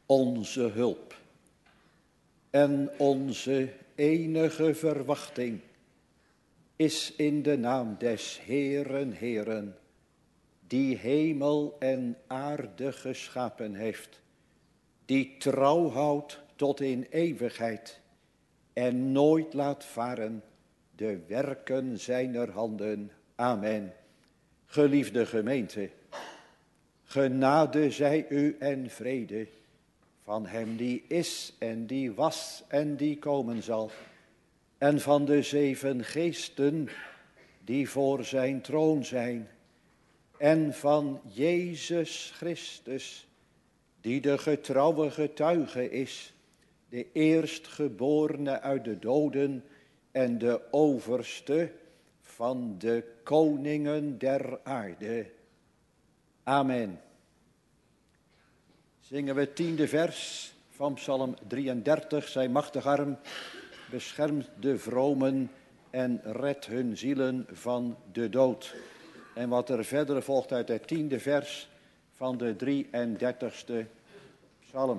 Onze hulp en onze enige verwachting is in de naam des Heeren Heeren, die hemel en aarde geschapen heeft, die trouw houdt tot in eeuwigheid en nooit laat varen de werken zijner handen. Amen. Geliefde gemeente, genade zij u en vrede van hem die is en die was en die komen zal, en van de 7 geesten die voor zijn troon zijn, en van Jezus Christus, die de getrouwe getuige is, de eerstgeborene uit de doden en de overste van de koningen der aarde. Amen. Zingen we het 10e vers van Psalm 33. Zijn machtige arm beschermt de vromen en redt hun zielen van de dood. En wat er verder volgt uit het 10e vers van de 33e psalm.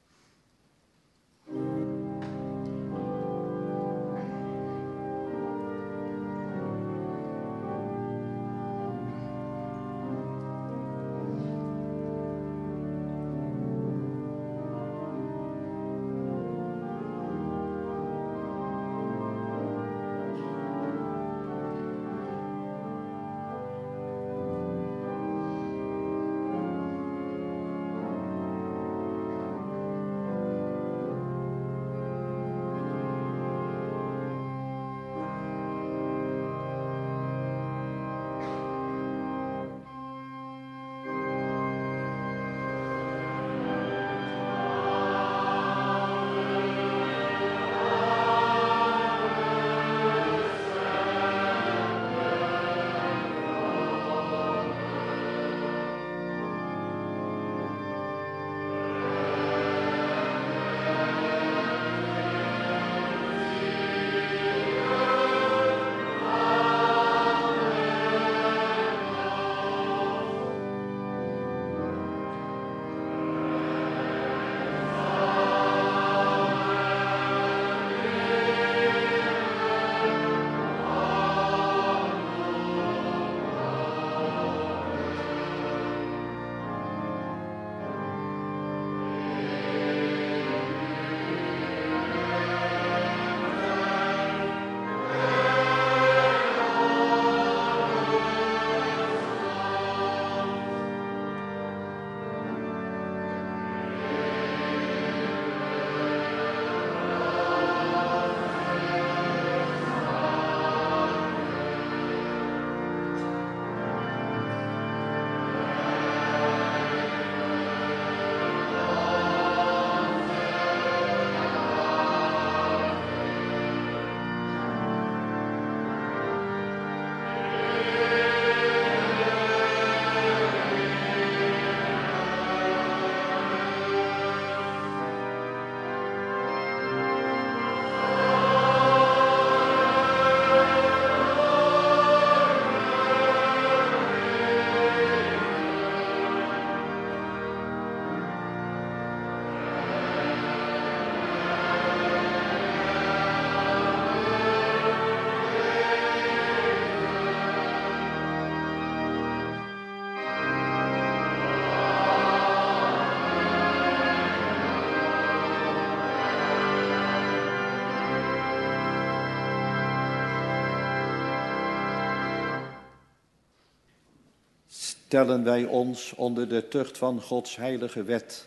Stellen wij ons onder de tucht van Gods heilige wet.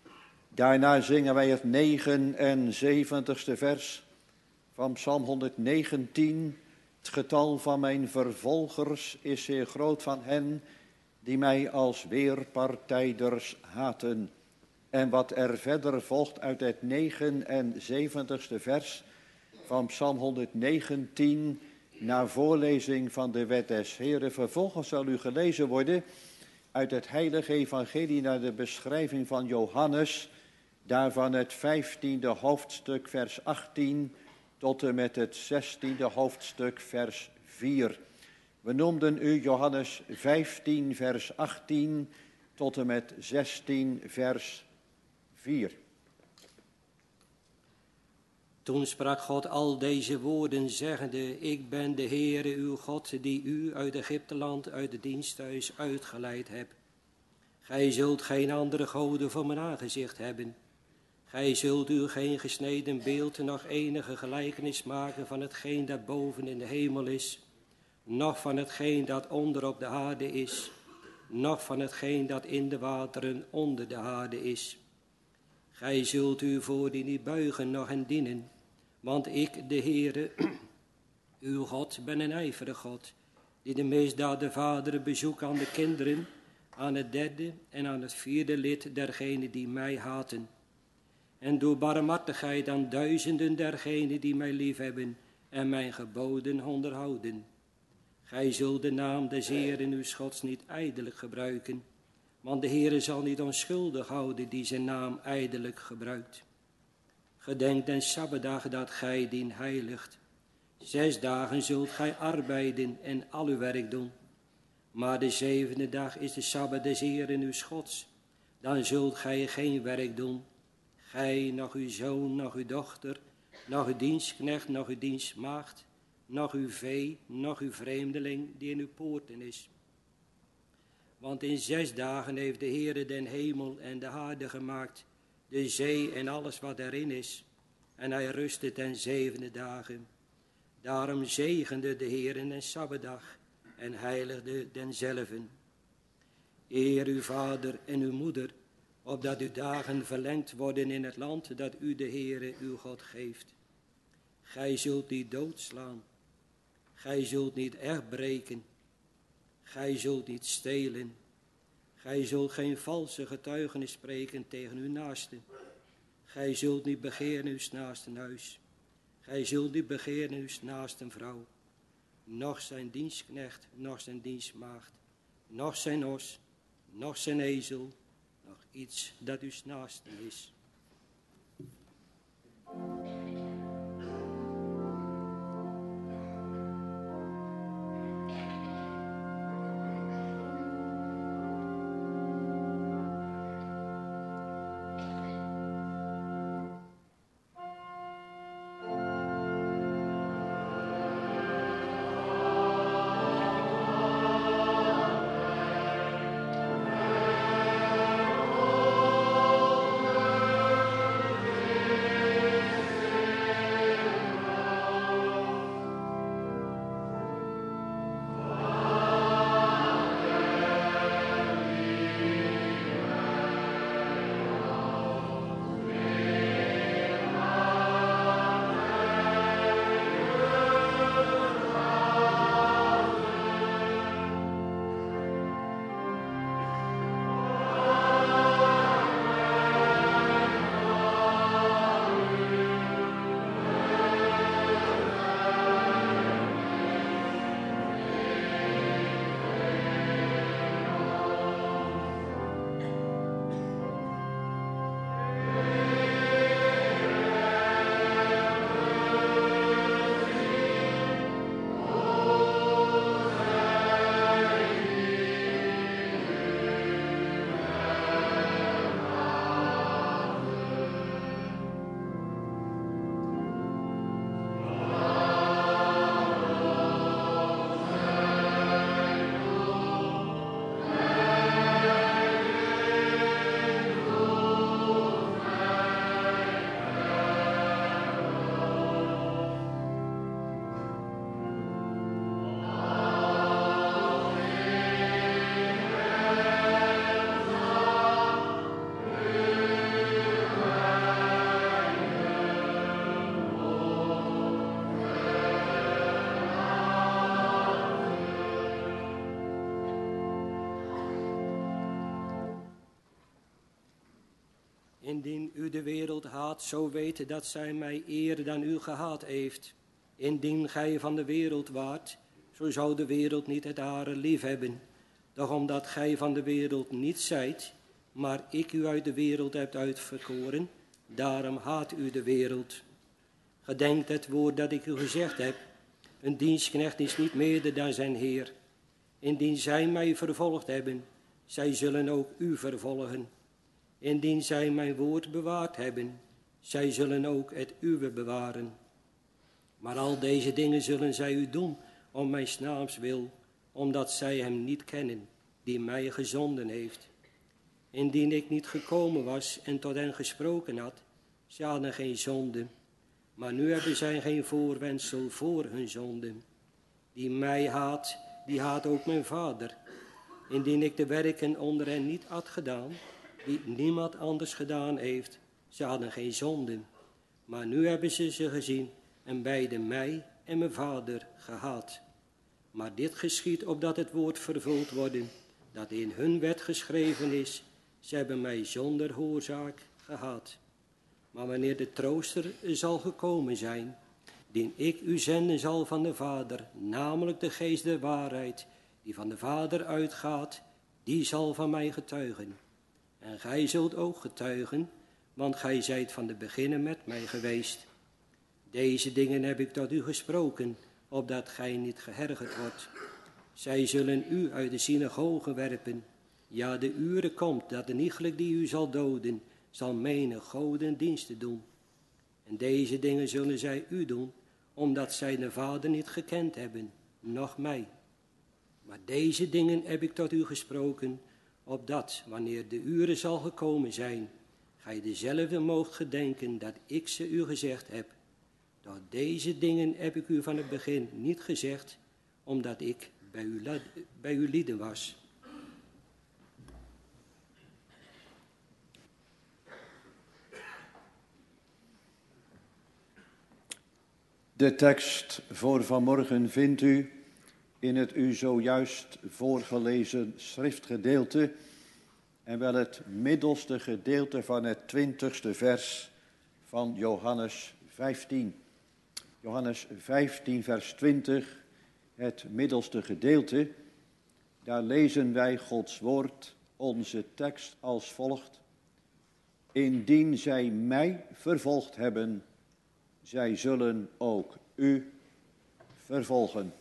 Daarna zingen wij het 79ste vers van Psalm 119. Het getal van mijn vervolgers is zeer groot van hen die mij als weerpartijders haten. En wat er verder volgt uit het 79ste vers van Psalm 119... na voorlezing van de wet des Heeren. Vervolgens zal u gelezen worden uit het heilige evangelie naar de beschrijving van Johannes. Daarvan het 15e hoofdstuk vers 18 tot en met het 16e hoofdstuk vers 4. We noemden u Johannes 15 vers 18 tot en met 16 vers 4. Toen sprak God al deze woorden, zeggende: Ik ben de Heere uw God, die u uit Egypteland, uit het diensthuis uitgeleid hebt. Gij zult geen andere goden voor mijn aangezicht hebben. Gij zult u geen gesneden beeld, nog enige gelijkenis maken van hetgeen dat boven in de hemel is, noch van hetgeen dat onder op de aarde is, noch van hetgeen dat in de wateren onder de aarde is. Gij zult u voor die niet buigen, noch hen dienen, want ik, de Heere, uw God, ben een ijverig God, die de misdaad der vaderen bezoekt aan de kinderen, aan het 3e en aan het 4e lid dergenen die mij haten. En door barmhartigheid aan duizenden dergenen die mij liefhebben en mijn geboden onderhouden. Gij zult de naam des Heeren uw Gods niet ijdelijk gebruiken, want de Heere zal niet onschuldig houden die zijn naam ijdelijk gebruikt. Gedenk den Sabbatdag dat gij dien heiligt. 6 dagen zult gij arbeiden en al uw werk doen. Maar de 7e dag is de Sabbat des Heeren uw Gods. Dan zult gij geen werk doen. Gij, nog uw zoon, nog uw dochter, nog uw dienstknecht, nog uw dienstmaagd, nog uw vee, nog uw vreemdeling die in uw poorten is. Want in 6 dagen heeft de Heere den hemel en de aarde gemaakt, de zee en alles wat erin is. En hij rustte ten 7e dagen. Daarom zegende de Heere een Sabbatdag en heiligde denzelven. Eer uw vader en uw moeder, opdat uw dagen verlengd worden in het land dat u de Heere uw God geeft. Gij zult niet doodslaan. Gij zult niet echt breken. Gij zult niet stelen. Gij zult geen valse getuigenis spreken tegen uw naaste. Gij zult niet begeren uw naasten huis. Gij zult niet begeren uw naasten vrouw. Noch zijn dienstknecht, noch zijn dienstmaagd, noch zijn os, noch zijn ezel, nog iets dat uw naasten is. Indien u de wereld haat, zo weet dat zij mij eer dan u gehaat heeft. Indien gij van de wereld waart, zo zou de wereld niet het hare lief hebben. Doch omdat gij van de wereld niet zijt, maar ik u uit de wereld heb uitverkoren, daarom haat u de wereld. Gedenkt het woord dat ik u gezegd heb, een dienstknecht is niet meerder dan zijn Heer. Indien zij mij vervolgd hebben, zij zullen ook u vervolgen. Indien zij mijn woord bewaard hebben, zij zullen ook het uwe bewaren. Maar al deze dingen zullen zij u doen om mijn naams wil, omdat zij hem niet kennen, die mij gezonden heeft. Indien ik niet gekomen was en tot hen gesproken had, zij hadden geen zonde. Maar nu hebben zij geen voorwendsel voor hun zonde. Die mij haat, die haat ook mijn Vader. Indien ik de werken onder hen niet had gedaan, die niemand anders gedaan heeft, ze hadden geen zonde. Maar nu hebben ze gezien en beide mij en mijn Vader gehaat. Maar dit geschiedt opdat het woord vervuld worden, dat in hun wet geschreven is, ze hebben mij zonder oorzaak gehaat. Maar wanneer de trooster zal gekomen zijn, die ik u zenden zal van de Vader, namelijk de geest der waarheid, die van de Vader uitgaat, die zal van mij getuigen. En gij zult ook getuigen, want gij zijt van de beginnen met mij geweest. Deze dingen heb ik tot u gesproken, opdat gij niet geërgerd wordt. Zij zullen u uit de synagoge werpen. Ja, de uren komt dat de iegelijk die u zal doden, zal menig goden diensten doen. En deze dingen zullen zij u doen, omdat zij de Vader niet gekend hebben, noch mij. Maar deze dingen heb ik tot u gesproken, opdat, wanneer de uren zal gekomen zijn, gij dezelfde moogt gedenken dat ik ze u gezegd heb. Door deze dingen heb ik u van het begin niet gezegd, omdat ik bij u lieden was. De tekst voor vanmorgen vindt u in het u zojuist voorgelezen schriftgedeelte en wel het middelste gedeelte van het 20ste vers van Johannes 15. Johannes 15 vers 20, het middelste gedeelte. Daar lezen wij Gods woord, onze tekst als volgt. Indien zij mij vervolgd hebben, zij zullen ook u vervolgen.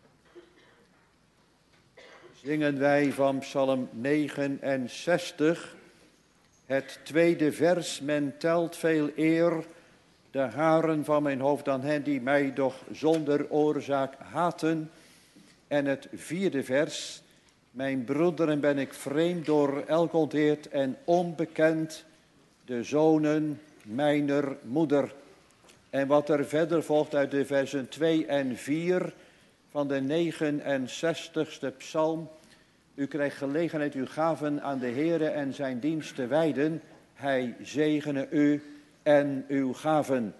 Zingen wij van Psalm 69, het tweede vers. Men telt veel eer de haren van mijn hoofd dan hen die mij doch zonder oorzaak haten. En het vierde vers. Mijn broederen ben ik vreemd door elk ontheerd en onbekend, de zonen mijner moeder. En wat er verder volgt uit de versen 2 en 4 van de 69ste psalm. U krijgt gelegenheid uw gaven aan de Heere en zijn dienst te wijden. Hij zegene u en uw gaven.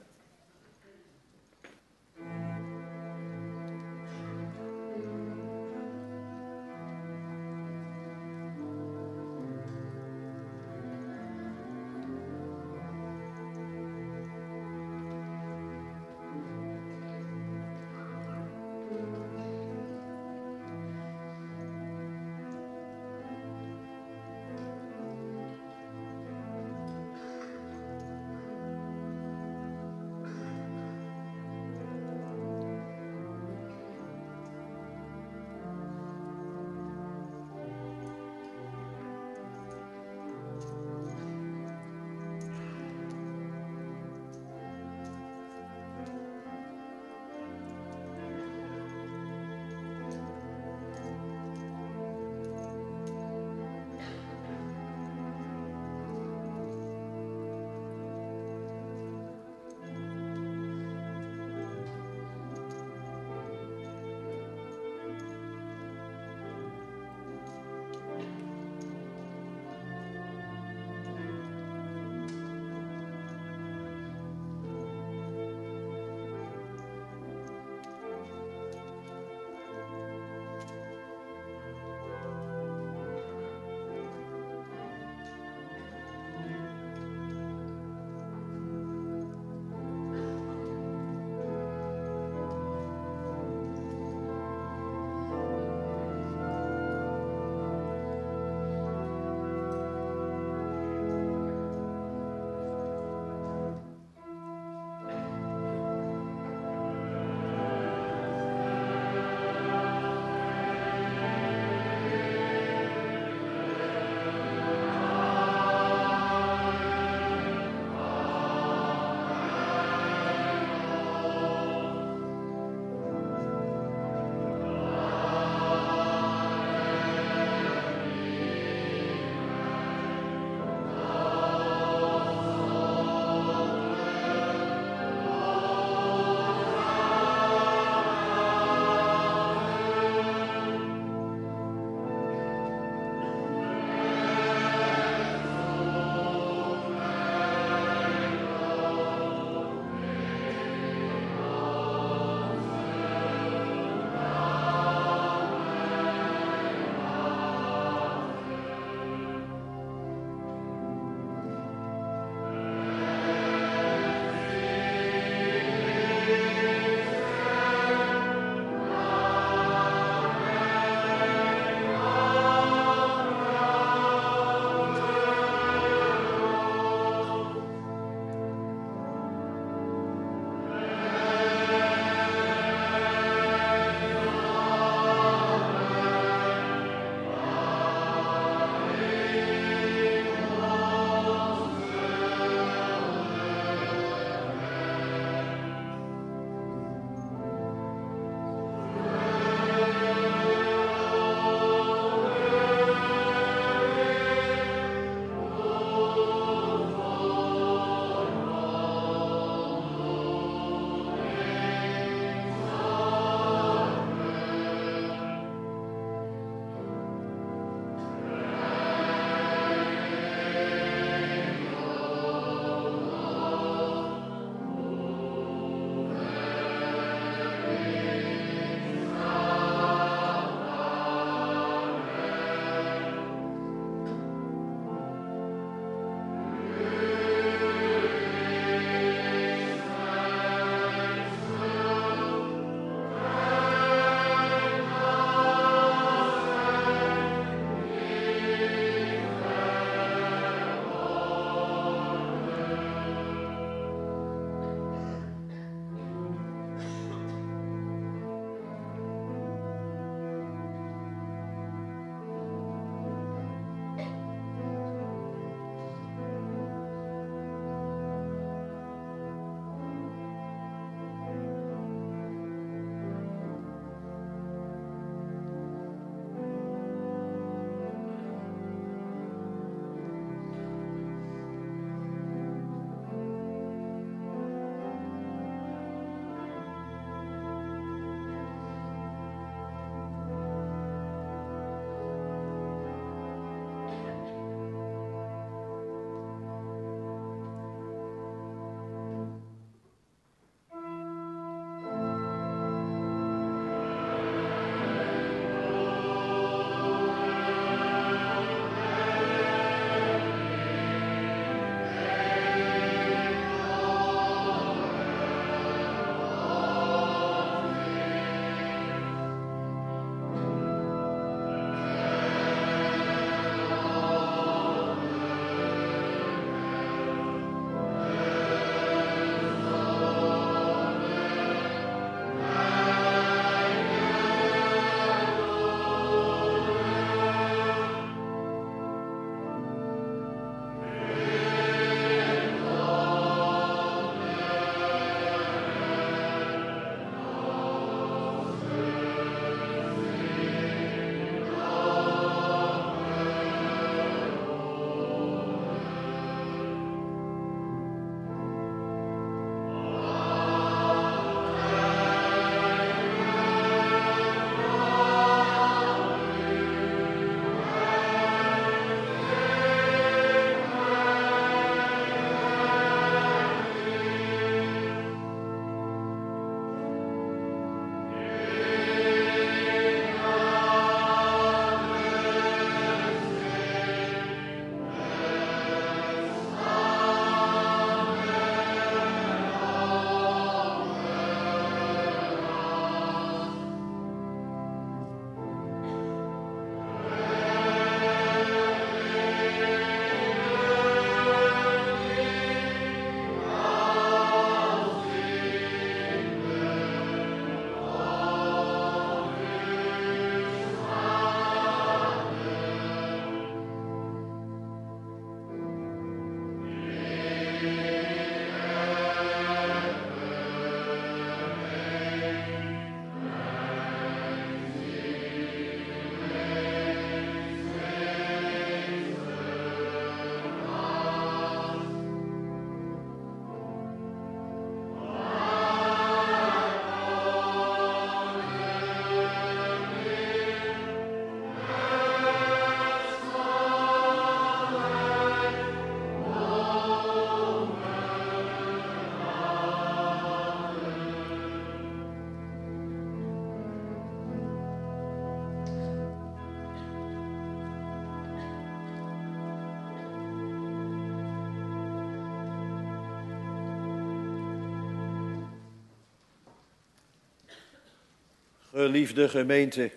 Geliefde gemeente,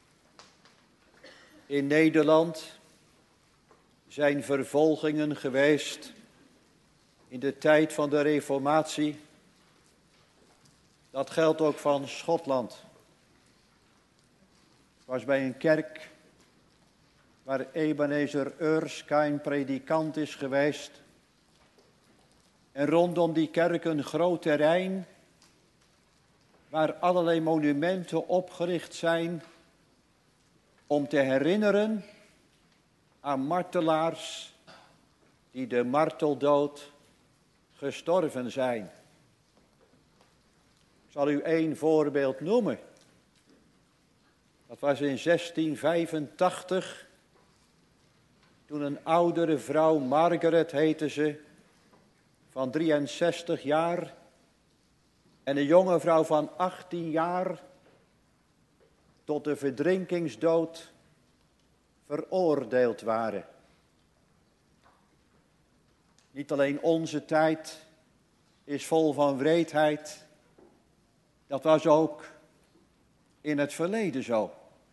in Nederland zijn vervolgingen geweest in de tijd van de Reformatie. Dat geldt ook van Schotland. Ik was bij een kerk waar Ebenezer Erskine predikant is geweest. En rondom die kerk een groot terrein waar allerlei monumenten opgericht zijn om te herinneren aan martelaars die de marteldood gestorven zijn. Ik zal u één voorbeeld noemen. Dat was in 1685, toen een oudere vrouw, Margaret heette ze, van 63 jaar, en een jonge vrouw van 18 jaar tot de verdrinkingsdood veroordeeld waren. Niet alleen onze tijd is vol van wreedheid, dat was ook in het verleden zo.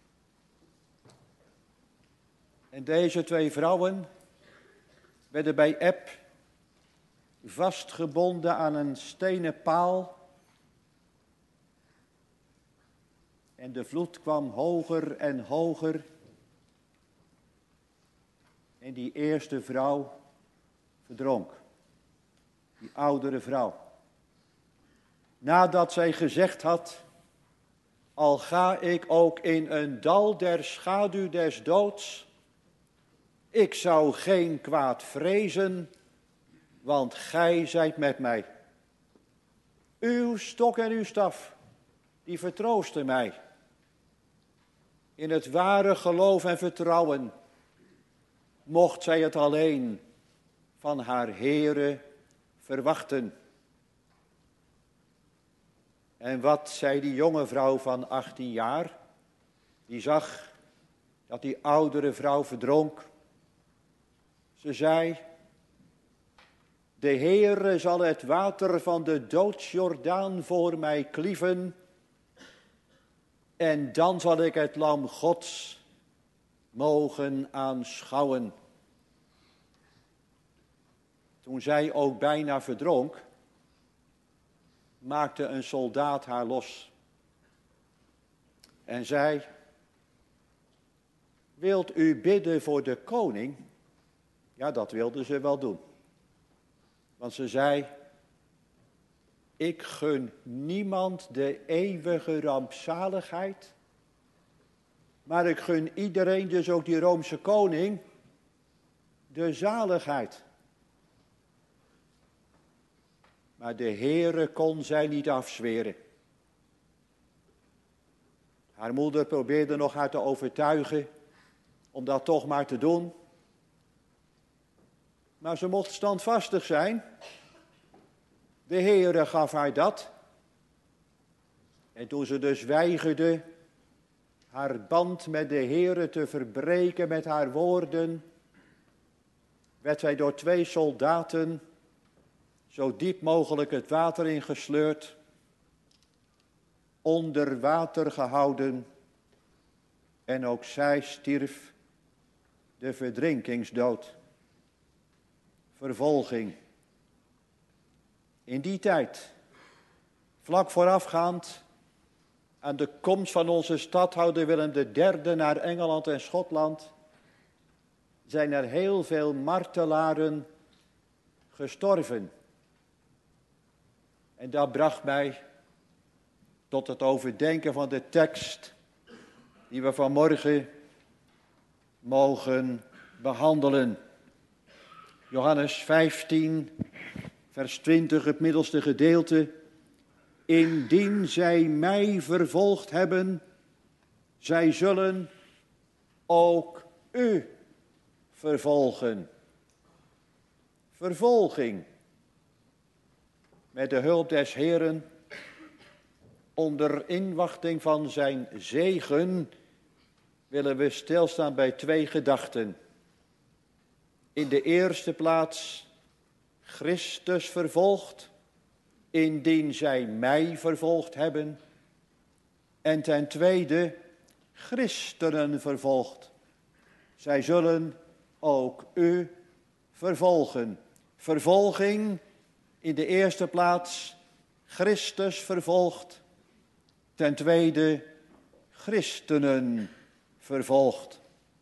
En deze twee vrouwen werden bij Ep vastgebonden aan een stenen paal. En de vloed kwam hoger en hoger. En die eerste vrouw verdronk. Die oudere vrouw. Nadat zij gezegd had: al ga ik ook in een dal der schaduw des doods, ik zou geen kwaad vrezen, want gij zijt met mij. Uw stok en uw staf, die vertroosten mij. In het ware geloof en vertrouwen mocht zij het alleen van haar Heere verwachten. En wat zei die jonge vrouw van 18 jaar? Die zag dat die oudere vrouw verdronk. Ze zei: de Heere zal het water van de doodsjordaan voor mij klieven, en dan zal ik het lam Gods mogen aanschouwen. Toen zij ook bijna verdronk, maakte een soldaat haar los en zei: wilt u bidden voor de koning? Ja, dat wilde ze wel doen. Want ze zei: ik gun niemand de eeuwige rampzaligheid, maar ik gun iedereen, dus ook die Roomse koning, de zaligheid. Maar de Heere kon zij niet afzweren. Haar moeder probeerde nog haar te overtuigen om dat toch maar te doen. Maar ze mocht standvastig zijn. De Heere gaf haar dat. En toen ze dus weigerde haar band met de Heere te verbreken met haar woorden, werd zij door 2 soldaten zo diep mogelijk het water ingesleurd, onder water gehouden, en ook zij stierf de verdrinkingsdood. Vervolging. In die tijd, vlak voorafgaand aan de komst van onze stadhouder Willem III naar Engeland en Schotland, zijn er heel veel martelaren gestorven. En dat bracht mij tot het overdenken van de tekst die we vanmorgen mogen behandelen. Johannes 15, vers 20, het middelste gedeelte. Indien zij mij vervolgd hebben, zij zullen ook u vervolgen. Vervolging. Met de hulp des Heeren, onder inwachting van zijn zegen, willen we stilstaan bij 2 gedachten. In de eerste plaats, Christus vervolgd, indien zij mij vervolgd hebben. En ten tweede, christenen vervolgt. Zij zullen ook u vervolgen. Vervolging in de eerste plaats, Christus vervolgt. Ten tweede, christenen vervolgt.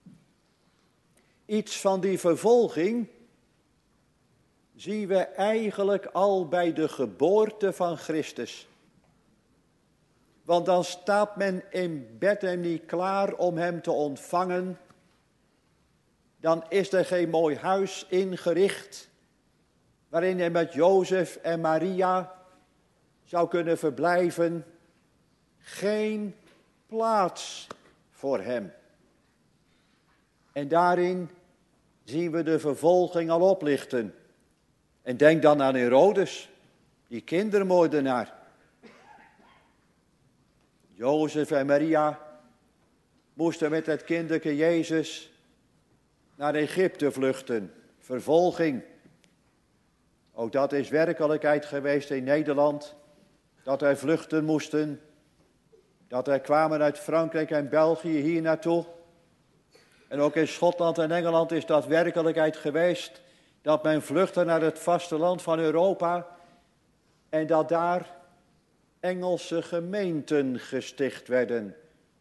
Iets van die vervolging zien we eigenlijk al bij de geboorte van Christus. Want dan staat men in Bethany klaar om hem te ontvangen. Dan is er geen mooi huis ingericht, waarin hij met Jozef en Maria zou kunnen verblijven. Geen plaats voor hem. En daarin zien we de vervolging al oplichten. En denk dan aan Herodes, die kindermoordenaar. Jozef en Maria moesten met het kinderke Jezus naar Egypte vluchten. Vervolging. Ook dat is werkelijkheid geweest in Nederland. Dat er vluchten moesten. Dat er kwamen uit Frankrijk en België hier naartoe. En ook in Schotland en Engeland is dat werkelijkheid geweest. Dat men vluchtte naar het vasteland van Europa. En dat daar Engelse gemeenten gesticht werden.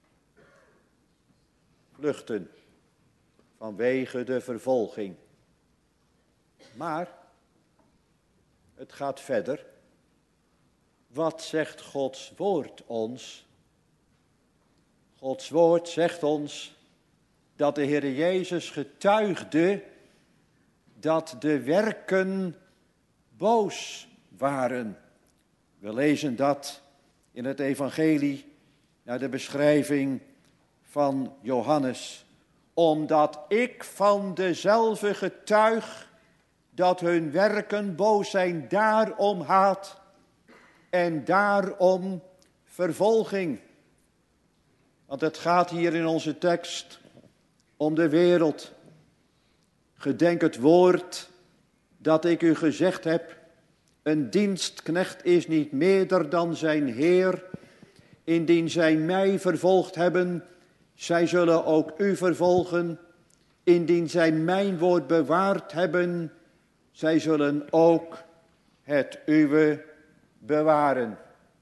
Vluchten. Vanwege de vervolging. Maar het gaat verder. Wat zegt Gods woord ons? Gods woord zegt ons dat de Heer Jezus getuigde dat de werken boos waren. We lezen dat in het evangelie naar de beschrijving van Johannes. Omdat ik van dezelfde getuig dat hun werken boos zijn, daarom haat en daarom vervolging. Want het gaat hier in onze tekst om de wereld. Gedenk het woord dat ik u gezegd heb. Een dienstknecht is niet meerder dan zijn Heer. Indien zij mij vervolgd hebben, zij zullen ook u vervolgen. Indien zij mijn woord bewaard hebben, zij zullen ook het uwe bewaren.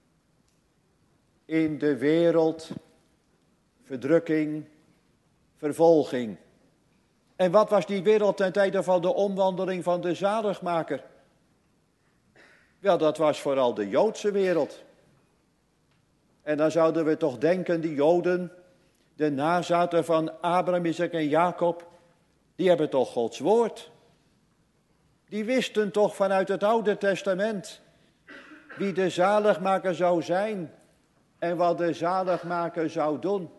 In de wereld verdrukking, vervolging. En wat was die wereld ten tijde van de omwandeling van de zaligmaker? Wel, dat was vooral de Joodse wereld. En dan zouden we toch denken, die Joden, de nazaten van Abraham, Isaac en Jacob, die hebben toch Gods woord. Die wisten toch vanuit het Oude Testament wie de zaligmaker zou zijn en wat de zaligmaker zou doen.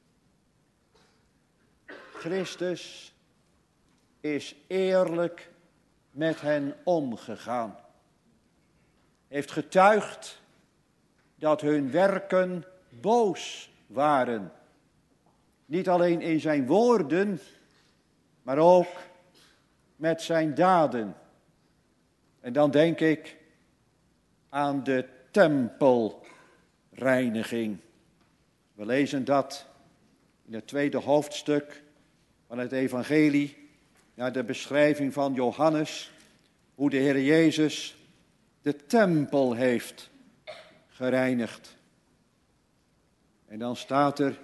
Christus is eerlijk met hen omgegaan. Heeft getuigd dat hun werken boos waren. Niet alleen in zijn woorden, maar ook met zijn daden. En dan denk ik aan de tempelreiniging. We lezen dat in het tweede hoofdstuk van het evangelie, naar de beschrijving van Johannes, hoe de Heer Jezus de tempel heeft gereinigd. En dan staat er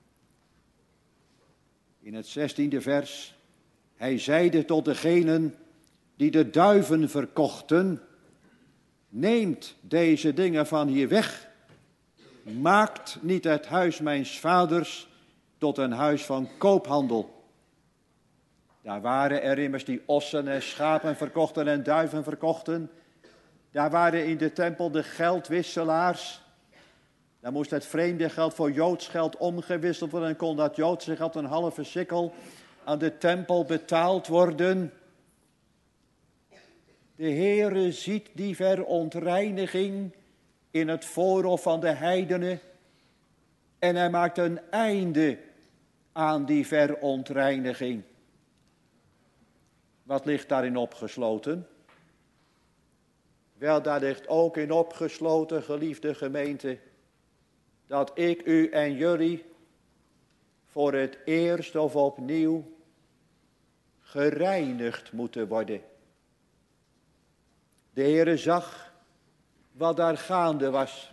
in het 16e vers, hij zeide tot degenen die de duiven verkochten, neemt deze dingen van hier weg, maakt niet het huis mijns vaders tot een huis van koophandel. Daar waren er immers die ossen en schapen verkochten en duiven verkochten. Daar waren in de tempel de geldwisselaars. Daar moest het vreemde geld voor Joods geld omgewisseld worden en kon dat Joodse geld een halve sikkel aan de tempel betaald worden. De Heere ziet die verontreiniging in het voorhof van de heidenen en hij maakt een einde aan die verontreiniging. Wat ligt daarin opgesloten? Wel, daar ligt ook in opgesloten, geliefde gemeente, dat ik u en jullie voor het eerst of opnieuw gereinigd moeten worden. De Heere zag wat daar gaande was.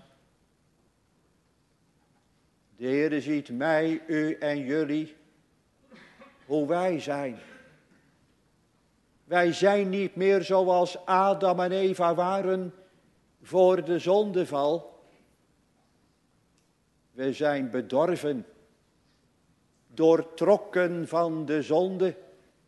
De Heere ziet mij, u en jullie, hoe wij zijn. Wij zijn niet meer zoals Adam en Eva waren voor de zondeval. We zijn bedorven, doortrokken van de zonde.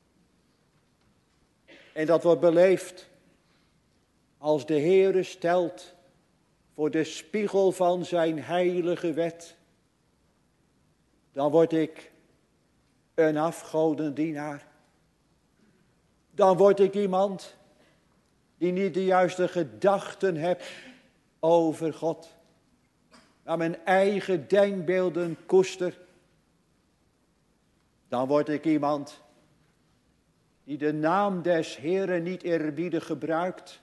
En dat wordt beleefd als de Heere stelt voor de spiegel van zijn heilige wet. Dan word ik een afgodendienaar. Dan word ik iemand die niet de juiste gedachten heeft over God. Maar mijn eigen denkbeelden koester. Dan word ik iemand die de naam des Heeren niet eerbiedig gebruikt,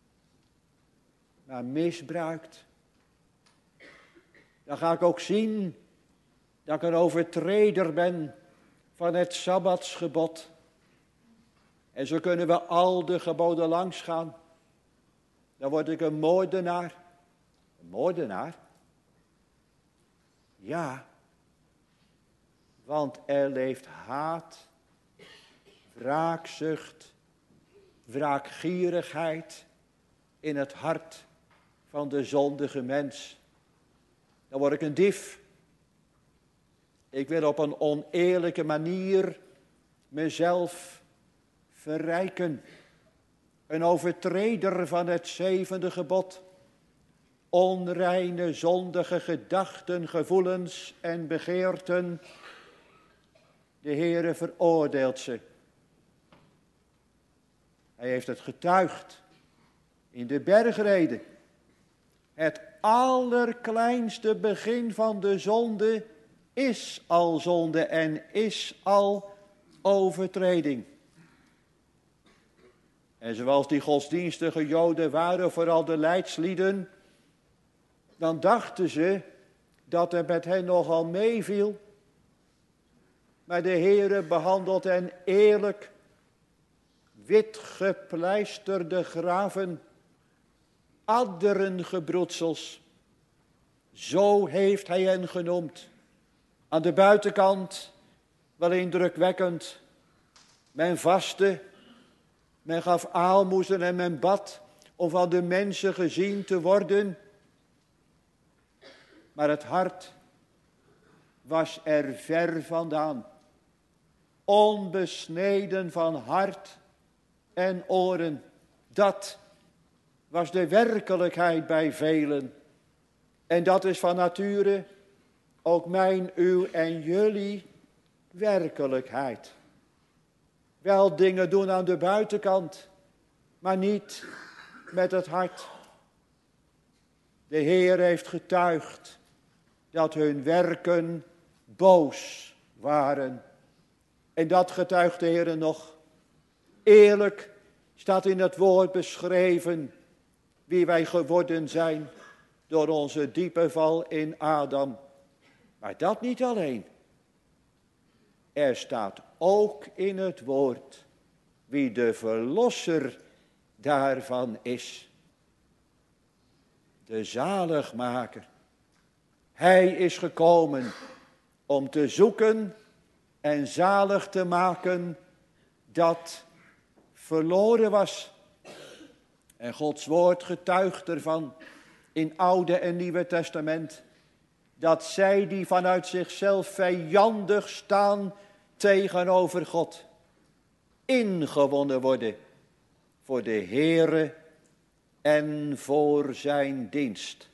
maar misbruikt. Dan ga ik ook zien dat ik een overtreder ben van het Sabbatsgebod. En zo kunnen we al de geboden langs gaan. Dan word ik een moordenaar. Een moordenaar? Ja, want er leeft haat, wraakzucht, wraakgierigheid in het hart van de zondige mens. Dan word ik een dief. Ik wil op een oneerlijke manier mezelf verrijken. Een overtreder van het 7e gebod. Onreine, zondige gedachten, gevoelens en begeerten. De Heere veroordeelt ze. Hij heeft het getuigd in de bergrede. Het allerkleinste begin van de zonde is al zonde en is al overtreding. En zoals die godsdienstige Joden waren, vooral de leidslieden, dan dachten ze dat het met hen nogal meeviel. Maar de Heere behandelt hen eerlijk, wit gepleisterde graven, adderengebroedsels. Zo heeft hij hen genoemd. Aan de buitenkant wel indrukwekkend. Men vastte, men gaf aalmoezen en men bad om van de mensen gezien te worden. Maar het hart was er ver vandaan. Onbesneden van hart en oren. Dat was de werkelijkheid bij velen. En dat is van nature ook mijn, uw en jullie werkelijkheid. Wel dingen doen aan de buitenkant, maar niet met het hart. De Heer heeft getuigd dat hun werken boos waren. En dat getuigt de Heer nog. Eerlijk staat in het woord beschreven wie wij geworden zijn door onze diepe val in Adam. Maar dat niet alleen. Er staat ook in het woord wie de verlosser daarvan is. De zaligmaker. Hij is gekomen om te zoeken en zalig te maken dat verloren was. En Gods woord getuigt ervan in Oude en Nieuwe Testament. Dat zij die vanuit zichzelf vijandig staan tegenover God, ingewonnen worden voor de Heere en voor zijn dienst.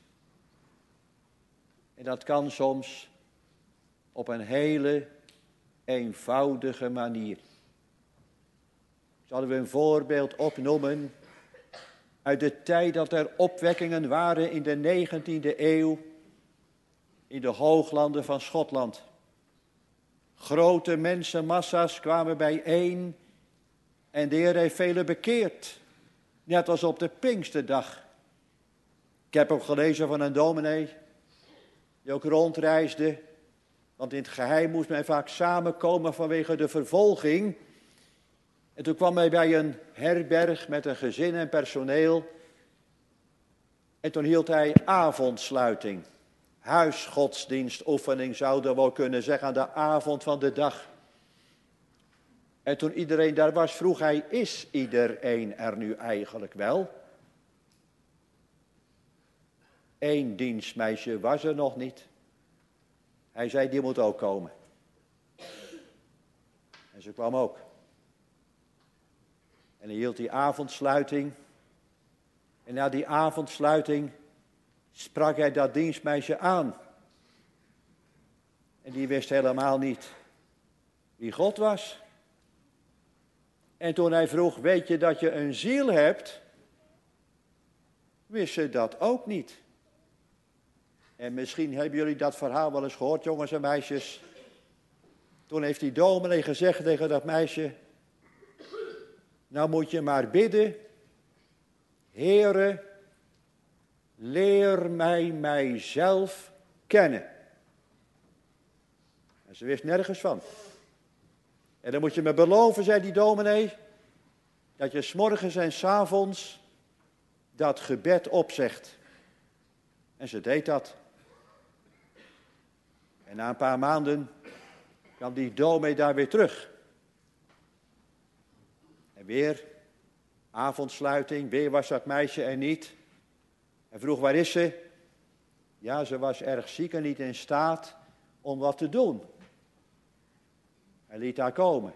En dat kan soms op een hele eenvoudige manier. Zullen we een voorbeeld opnoemen uit de tijd dat er opwekkingen waren in de 19e eeuw in de hooglanden van Schotland. Grote mensenmassa's kwamen bijeen en de Heer heeft velen bekeerd, net als op de Pinksterdag. Ik heb ook gelezen van een dominee die ook rondreisde. Want in het geheim moest men vaak samenkomen vanwege de vervolging. En toen kwam hij bij een herberg met een gezin en personeel. En toen hield hij avondsluiting. Huisgodsdienstoefening zouden we wel kunnen zeggen aan de avond van de dag. En toen iedereen daar was, vroeg hij, is iedereen er nu eigenlijk wel? 1 dienstmeisje was er nog niet. Hij zei, die moet ook komen. En ze kwam ook. En hij hield die avondsluiting. En na die avondsluiting sprak hij dat dienstmeisje aan. En die wist helemaal niet wie God was. En toen hij vroeg, weet je dat je een ziel hebt? Wist ze dat ook niet. En misschien hebben jullie dat verhaal wel eens gehoord, jongens en meisjes. Toen heeft die dominee gezegd tegen dat meisje, nou moet je maar bidden. Heere, leer mij mijzelf kennen. En ze wist nergens van. En dan moet je me beloven, zei die dominee, dat je 's morgens en 's avonds dat gebed opzegt. En ze deed dat. En na een paar maanden kwam die dominee daar weer terug. En weer avondsluiting, weer was dat meisje er niet. Hij vroeg, waar is ze? Ja, ze was erg ziek en niet in staat om wat te doen. Hij liet haar komen.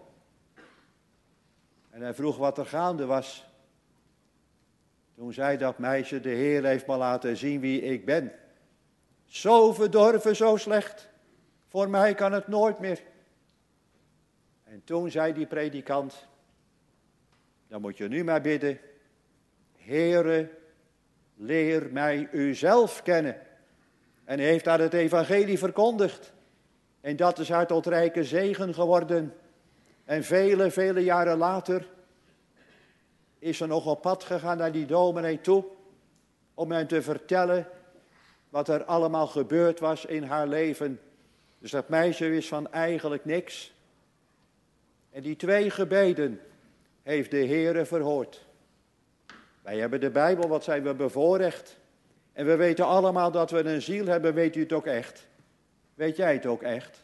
En hij vroeg wat er gaande was. Toen zei dat meisje, de Heer heeft me laten zien wie ik ben. Zo verdorven, zo slecht. Voor mij kan het nooit meer. En toen zei die predikant, dan moet je nu maar bidden. Heere, leer mij uzelf kennen. En hij heeft daar het evangelie verkondigd. En dat is haar tot rijke zegen geworden. En vele jaren later is ze nog op pad gegaan naar die dominee toe. Om hem te vertellen wat er allemaal gebeurd was in haar leven. Dus dat meisje wist van eigenlijk niks. En die 2 gebeden heeft de Heere verhoord. Wij hebben de Bijbel, wat zijn we bevoorrecht. En we weten allemaal dat we een ziel hebben, weet u het ook echt? Weet jij het ook echt?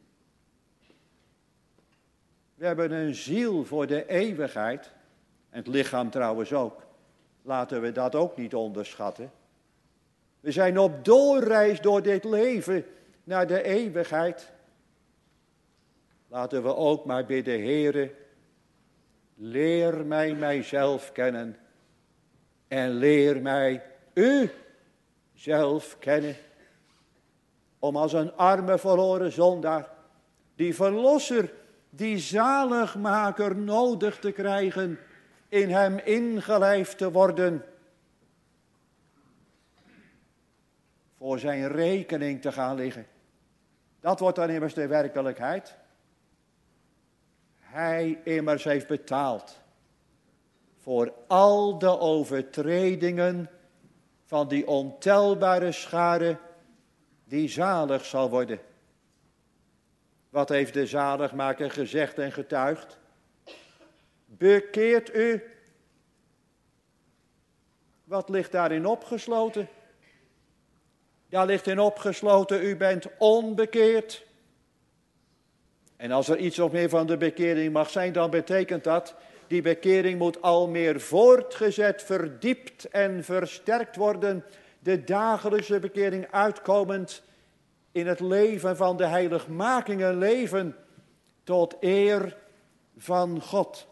We hebben een ziel voor de eeuwigheid. En het lichaam trouwens ook. Laten we dat ook niet onderschatten. We zijn op doorreis door dit leven naar de eeuwigheid. Laten we ook maar bidden, Heere, leer mij mijzelf kennen. En leer mij u zelf kennen. Om als een arme verloren zondaar, die verlosser, die zaligmaker nodig te krijgen, in hem ingelijfd te worden. Voor zijn rekening te gaan liggen. Dat wordt dan immers de werkelijkheid. Hij immers heeft betaald voor al de overtredingen van die ontelbare schare die zalig zal worden. Wat heeft de zaligmaker gezegd en getuigd? Bekeert u. Wat ligt daarin opgesloten? Daar ligt in opgesloten, u bent onbekeerd. En als er iets nog meer van de bekering mag zijn, dan betekent dat, die bekering moet al meer voortgezet, verdiept en versterkt worden. De dagelijkse bekering uitkomend in het leven van de heiligmaking, een leven tot eer van God.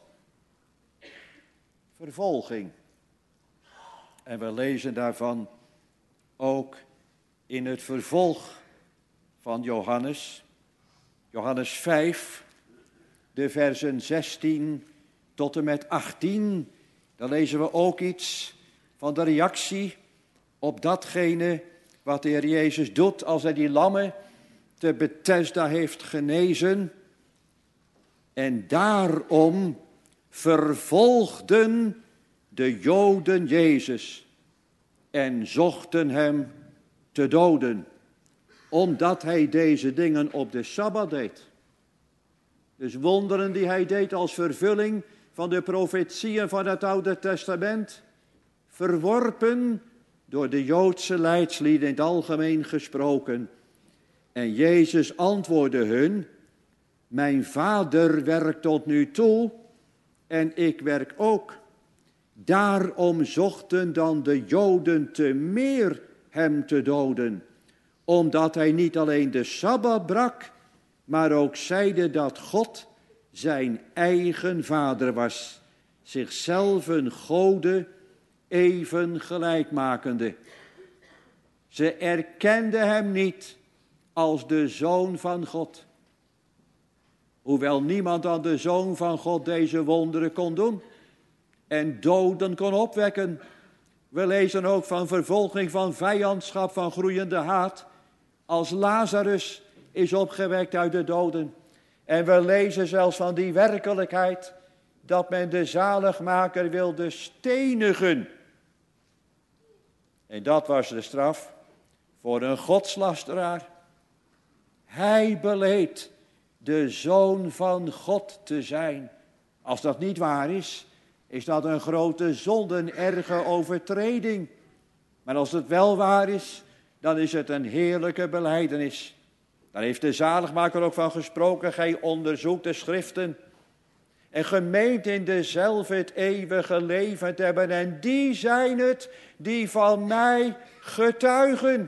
Vervolging. En we lezen daarvan ook in het vervolg van Johannes. Johannes 5, de versen 16 tot en met 18. Dan lezen we ook iets van de reactie op datgene wat de Heer Jezus doet als hij die lammen te Bethesda heeft genezen. En daarom vervolgden de Joden Jezus en zochten hem te doden, omdat hij deze dingen op de Sabbat deed. Dus wonderen die hij deed als vervulling van de profetieën van het Oude Testament, verworpen door de Joodse leidslieden in het algemeen gesproken. En Jezus antwoordde hun: mijn Vader werkt tot nu toe en ik werk ook. Daarom zochten dan de Joden te meer hem te doden, omdat hij niet alleen de Sabbat brak, maar ook zeide dat God zijn eigen Vader was, zichzelf een Gode even gelijkmakende. Ze erkenden hem niet als de Zoon van God, hoewel niemand aan de Zoon van God deze wonderen kon doen en doden kon opwekken. We lezen ook van vervolging, van vijandschap, van groeiende haat, als Lazarus is opgewekt uit de doden. En we lezen zelfs van die werkelijkheid dat men de zaligmaker wilde stenigen. En dat was de straf voor een godslasteraar. Hij beleed de Zoon van God te zijn. Als dat niet waar is, is dat een grote zonde, een erge overtreding. Maar als het wel waar is, dan is het een heerlijke belijdenis. Daar heeft de zaligmaker ook van gesproken: gij onderzoekt de schriften en ge meent in dezelfde het eeuwige leven te hebben. En die zijn het die van mij getuigen.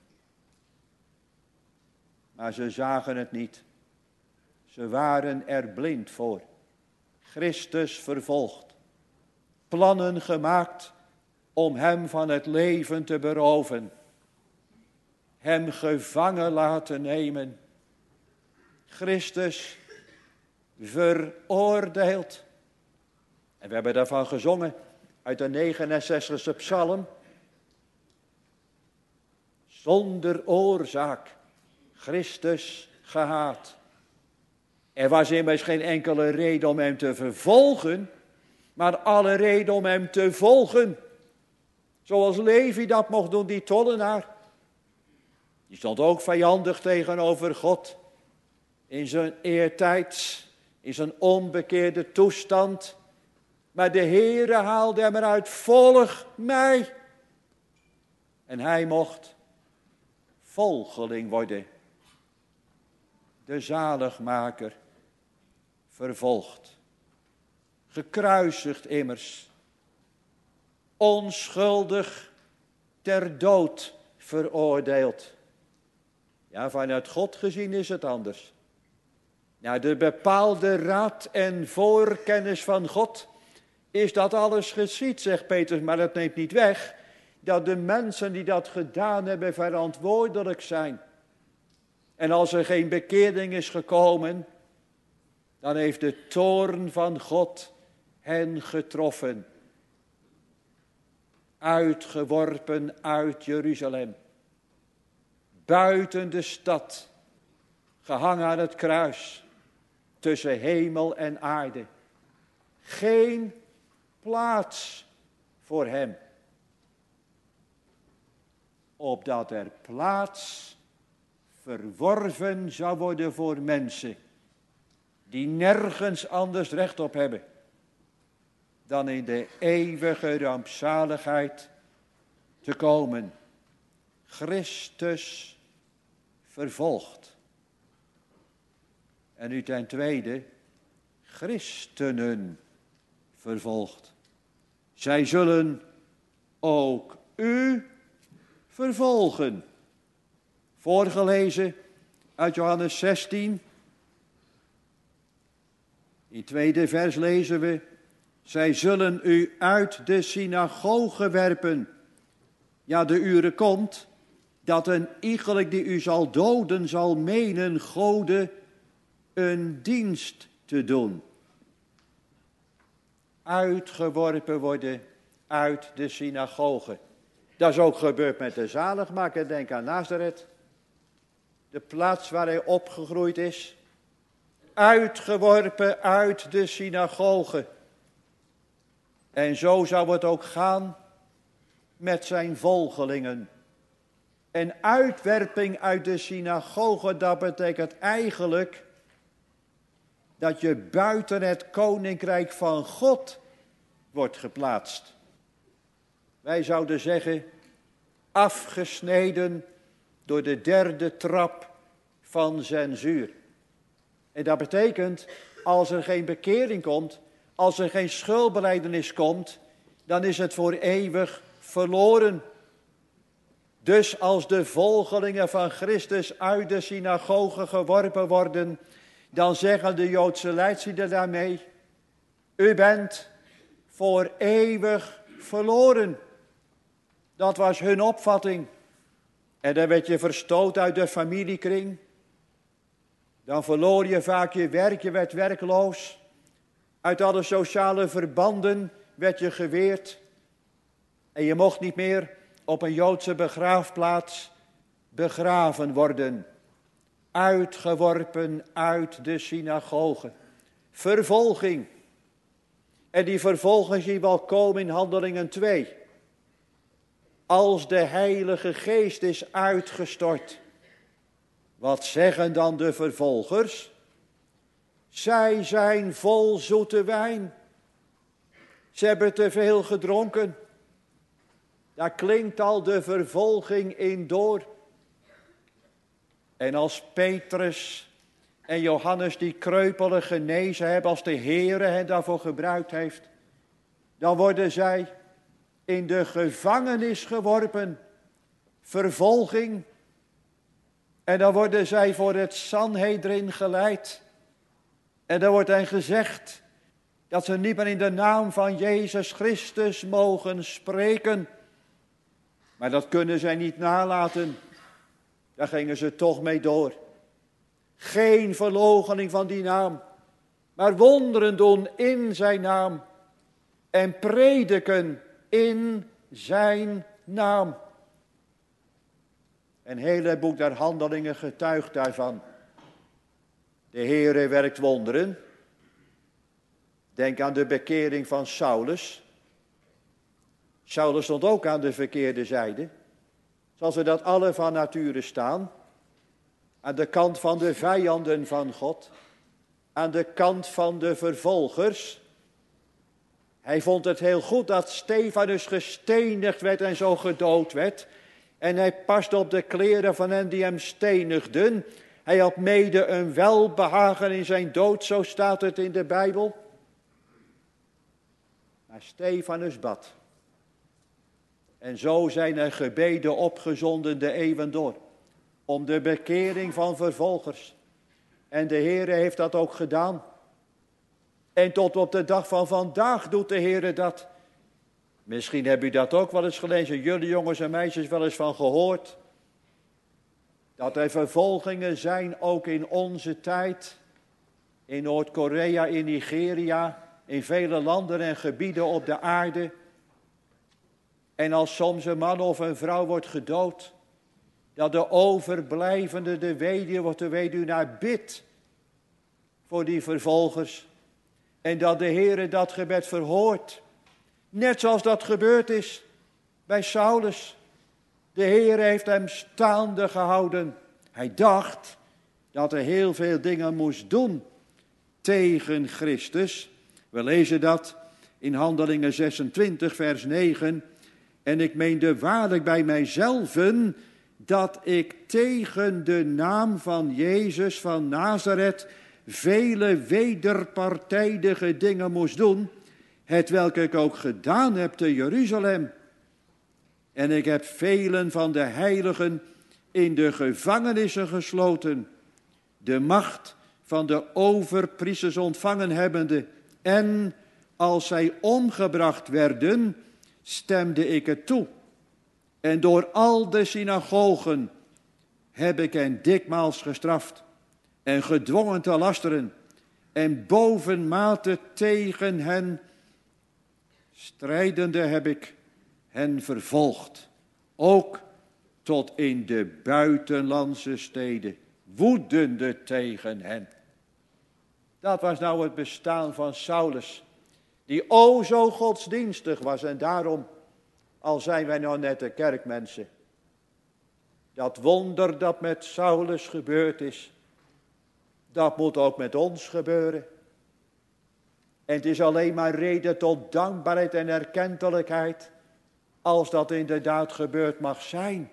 Maar ze zagen het niet. Ze waren er blind voor. Christus vervolgd. Plannen gemaakt om hem van het leven te beroven. Hem gevangen laten nemen. Christus veroordeeld. En we hebben daarvan gezongen uit de 69e psalm. Zonder oorzaak Christus gehaat. Er was immers geen enkele reden om hem te vervolgen, maar alle reden om hem te volgen. Zoals Levi dat mocht doen, die tollenaar. Die stond ook vijandig tegenover God. In zijn eertijds, in zijn onbekeerde toestand. Maar de Heere haalde hem eruit: volg mij. En hij mocht volgeling worden. De zaligmaker vervolgd. Gekruisigd immers. Onschuldig ter dood veroordeeld. Ja, vanuit God gezien is het anders. Naar de bepaalde raad en voorkennis van God is dat alles geschied, zegt Petrus, maar dat neemt niet weg dat de mensen die dat gedaan hebben verantwoordelijk zijn. En als er geen bekering is gekomen, dan heeft de toorn van God hen getroffen. Uitgeworpen uit Jeruzalem. Buiten de stad. Gehangen aan het kruis. Tussen hemel en aarde. Geen plaats voor hem. Opdat er plaats verworven zou worden voor mensen die nergens anders recht op hebben dan in de eeuwige rampzaligheid te komen. Christus vervolgd. En nu ten tweede, christenen vervolgd. Zij zullen ook u vervolgen. Voorgelezen uit Johannes 16. In het tweede vers lezen we: zij zullen u uit de synagoge werpen. Ja, de uren komt dat een iegelijk die u zal doden zal menen Gode een dienst te doen. Uitgeworpen worden uit de synagoge. Dat is ook gebeurd met de zaligmaker. Denk aan Nazareth. De plaats waar hij opgegroeid is. Uitgeworpen uit de synagoge. En zo zou het ook gaan met zijn volgelingen. En uitwerping uit de synagoge, dat betekent eigenlijk dat je buiten het koninkrijk van God wordt geplaatst. Wij zouden zeggen, afgesneden door de derde trap van censuur. En dat betekent, als er geen bekering komt, als er geen schuldbelijdenis komt, dan is het voor eeuwig verloren. Dus als de volgelingen van Christus uit de synagoge geworpen worden, dan zeggen de Joodse leidslieden daarmee, u bent voor eeuwig verloren. Dat was hun opvatting. En dan werd je verstoot uit de familiekring. Dan verloor je vaak je werk, je werd werkloos. Uit alle sociale verbanden werd je geweerd. En je mocht niet meer op een Joodse begraafplaats begraven worden. Uitgeworpen uit de synagoge. Vervolging. En die vervolging zie je wel komen in Handelingen 2. Als de Heilige Geest is uitgestort. Wat zeggen dan de vervolgers? Zij zijn vol zoete wijn. Ze hebben te veel gedronken. Daar klinkt al de vervolging in door. En als Petrus en Johannes die kreupelen genezen hebben, als de Heere hen daarvoor gebruikt heeft, dan worden zij in de gevangenis geworpen. Vervolging. En dan worden zij voor het Sanhedrin geleid. En dan wordt hen gezegd dat ze niet meer in de naam van Jezus Christus mogen spreken. Maar dat kunnen zij niet nalaten. Daar gingen ze toch mee door. Geen verloochening van die naam, maar wonderen doen in zijn naam. En prediken in zijn naam. Een hele boek der Handelingen getuigt daarvan. De Heere werkt wonderen. Denk aan de bekering van Saulus. Saulus stond ook aan de verkeerde zijde. Zoals we dat alle van nature staan. Aan de kant van de vijanden van God. Aan de kant van de vervolgers. Hij vond het heel goed dat Stefanus gestenigd werd en zo gedood werd. En hij paste op de kleren van hen die hem stenigden. Hij had mede een welbehagen in zijn dood, zo staat het in de Bijbel. Maar Stefanus bad. En zo zijn er gebeden opgezonden de eeuwen door. Om de bekering van vervolgers. En de Heere heeft dat ook gedaan. En tot op de dag van vandaag doet de Heere dat. Misschien heb u dat ook wel eens gelezen. Jullie jongens en meisjes wel eens van gehoord. Dat er vervolgingen zijn ook in onze tijd. In Noord-Korea, in Nigeria. In vele landen en gebieden op de aarde. En als soms een man of een vrouw wordt gedood. Dat de overblijvende, de weduwe of de weduwnaar bidt. Voor die vervolgers. En dat de Heere dat gebed verhoort. Net zoals dat gebeurd is bij Saulus. De Heer heeft hem staande gehouden. Hij dacht dat hij heel veel dingen moest doen tegen Christus. We lezen dat in Handelingen 26 vers 9. En ik meende waarlijk bij mijzelven dat ik tegen de naam van Jezus van Nazareth vele wederpartijdige dingen moest doen, hetwelk ik ook gedaan heb te Jeruzalem. En ik heb velen van de heiligen in de gevangenissen gesloten, de macht van de overpriesters ontvangen hebbende. En als zij omgebracht werden, stemde ik het toe. En door al de synagogen heb ik hen dikmaals gestraft en gedwongen te lasteren en bovenmate tegen hen strijdende heb ik hen vervolgd. Ook tot in de buitenlandse steden, woedende tegen hen. Dat was nou het bestaan van Saulus, die o zo godsdienstig was. En daarom, al zijn wij nou net de kerkmensen, Dat wonder dat met Saulus gebeurd is, dat moet ook met ons gebeuren. En het is alleen maar reden tot dankbaarheid en erkentelijkheid als dat inderdaad gebeurd mag zijn.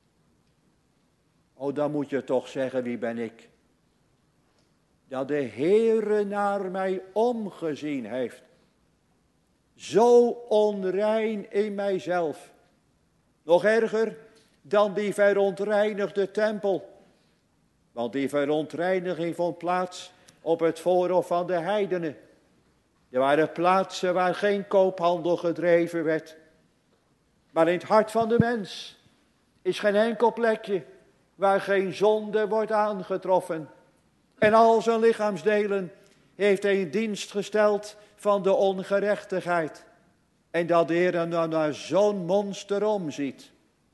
Oh, dan moet je toch zeggen, wie ben ik? Dat de Heere naar mij omgezien heeft. Zo onrein in mijzelf. Nog erger dan die verontreinigde tempel. Want die verontreiniging vond plaats op het voorhof van de heidenen. Er waren plaatsen waar geen koophandel gedreven werd. Maar in het hart van de mens is geen enkel plekje waar geen zonde wordt aangetroffen. En al zijn lichaamsdelen heeft hij in dienst gesteld van de ongerechtigheid. En dat de Heer dan naar zo'n monster omziet.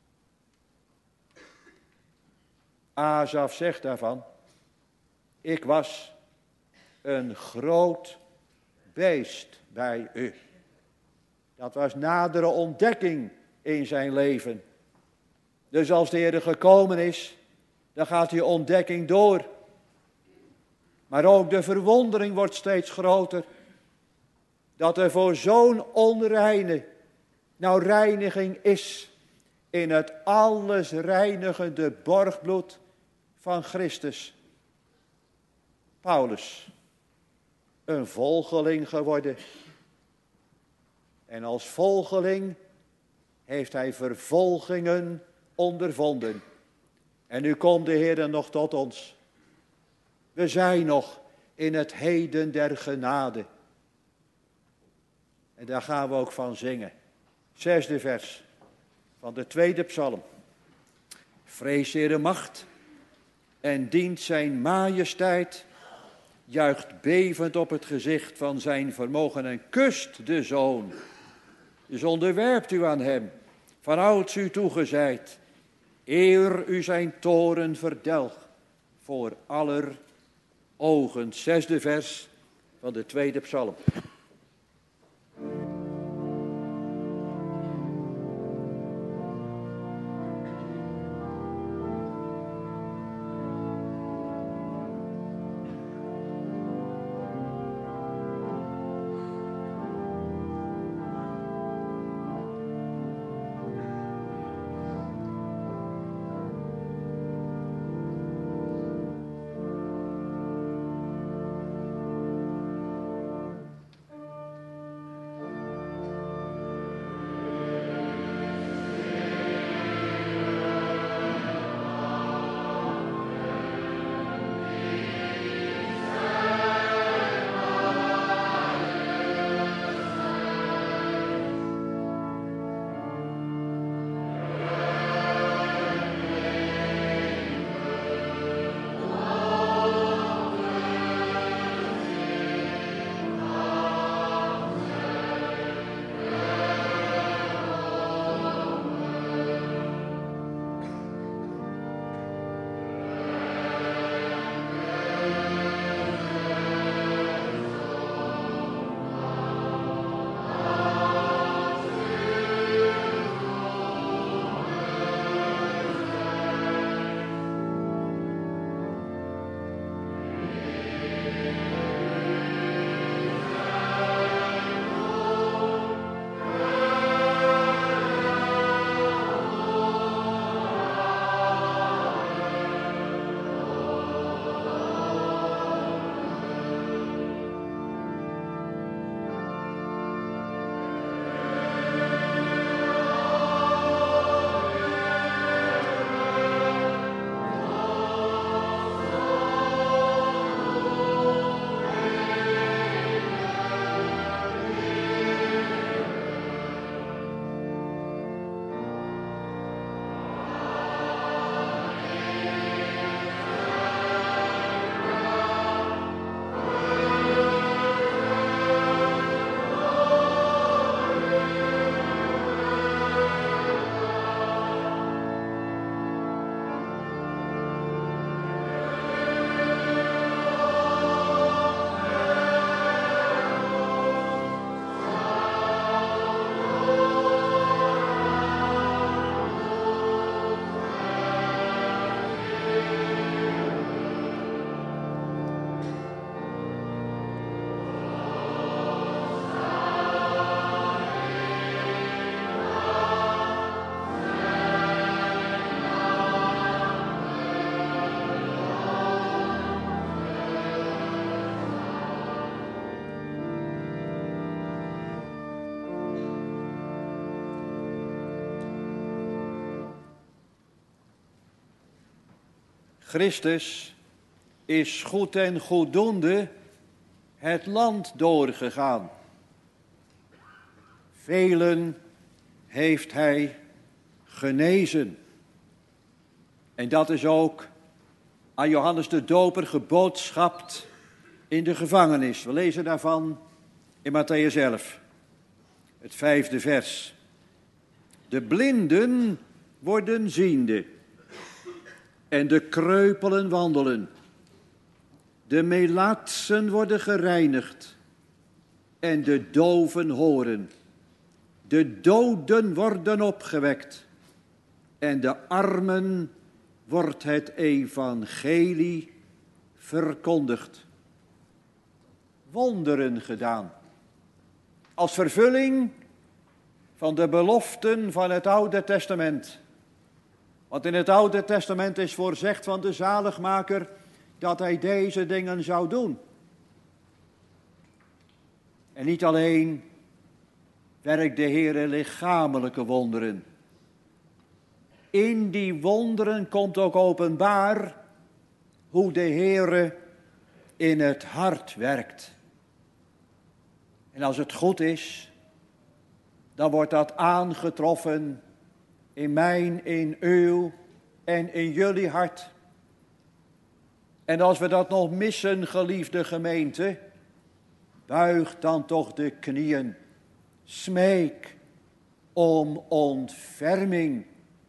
Asaf zegt daarvan, ik was een groot beest bij u. Dat was nadere ontdekking in zijn leven. Dus als de Heer gekomen is, dan gaat die ontdekking door. Maar ook de verwondering wordt steeds groter. Dat er voor zo'n onreine nou reiniging is in het alles reinigende borgbloed van Christus. Paulus, een volgeling geworden. En als volgeling heeft hij vervolgingen ondervonden. En nu komt de Heer nog tot ons. We zijn nog in het heden der genade. En daar gaan we ook van zingen. 6e vers van de 2e psalm. Vrees Heere macht en dient zijn majesteit. Juicht bevend op het gezicht van zijn vermogen en kust de Zoon. Dus onderwerpt u aan hem, vanouds u toegezeid. Eer u zijn toren verdelg voor aller ogen. 6e vers van de 2e psalm. Christus is goed en goeddoende het land doorgegaan. Velen heeft hij genezen. En dat is ook aan Johannes de Doper geboodschapt in de gevangenis. We lezen daarvan in Mattheüs 11, het 5e vers. De blinden worden ziende en de kreupelen wandelen. De melaatsen worden gereinigd en de doven horen. De doden worden opgewekt en de armen wordt het evangelie verkondigd. Wonderen gedaan. Als vervulling van de beloften van het Oude Testament. Want in het Oude Testament is voorzegd van de zaligmaker dat hij deze dingen zou doen. En niet alleen werkt de Heere lichamelijke wonderen. In die wonderen komt ook openbaar hoe de Heere in het hart werkt. En als het goed is, dan wordt dat aangetroffen in mijn, in uw en in jullie hart. En als we dat nog missen, geliefde gemeente, buig dan toch de knieën. Smeek om ontferming.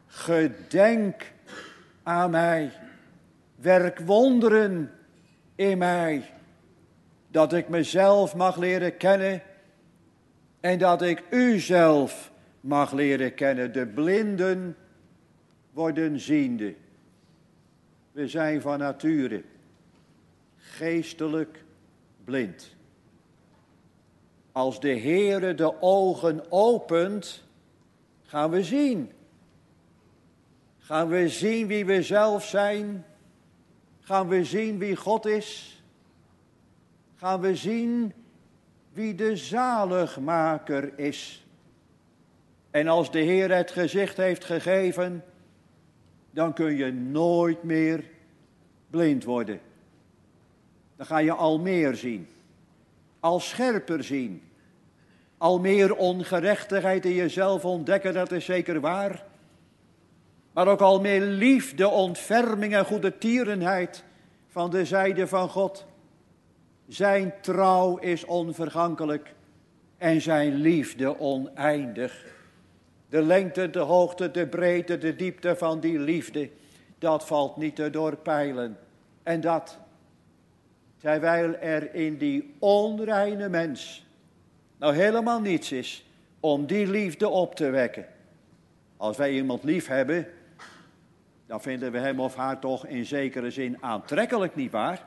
Gedenk aan mij. Werk wonderen in mij. Dat ik mezelf mag leren kennen. En dat ik u zelf mag leren kennen. De blinden worden ziende. We zijn van nature geestelijk blind. Als de Heere de ogen opent, gaan we zien. Gaan we zien wie we zelf zijn? Gaan we zien wie God is? Gaan we zien wie de zaligmaker is? En als de Heer het gezicht heeft gegeven, dan kun je nooit meer blind worden. Dan ga je al meer zien, al scherper zien, al meer ongerechtigheid in jezelf ontdekken, dat is zeker waar. Maar ook al meer liefde, ontferming en goede tierenheid van de zijde van God. Zijn trouw is onvergankelijk en zijn liefde oneindig. De lengte, de hoogte, de breedte, de diepte van die liefde, dat valt niet te doorpeilen. En dat, terwijl er in die onreine mens nou helemaal niets is om die liefde op te wekken. Als wij iemand lief hebben, dan vinden we hem of haar toch in zekere zin aantrekkelijk, nietwaar?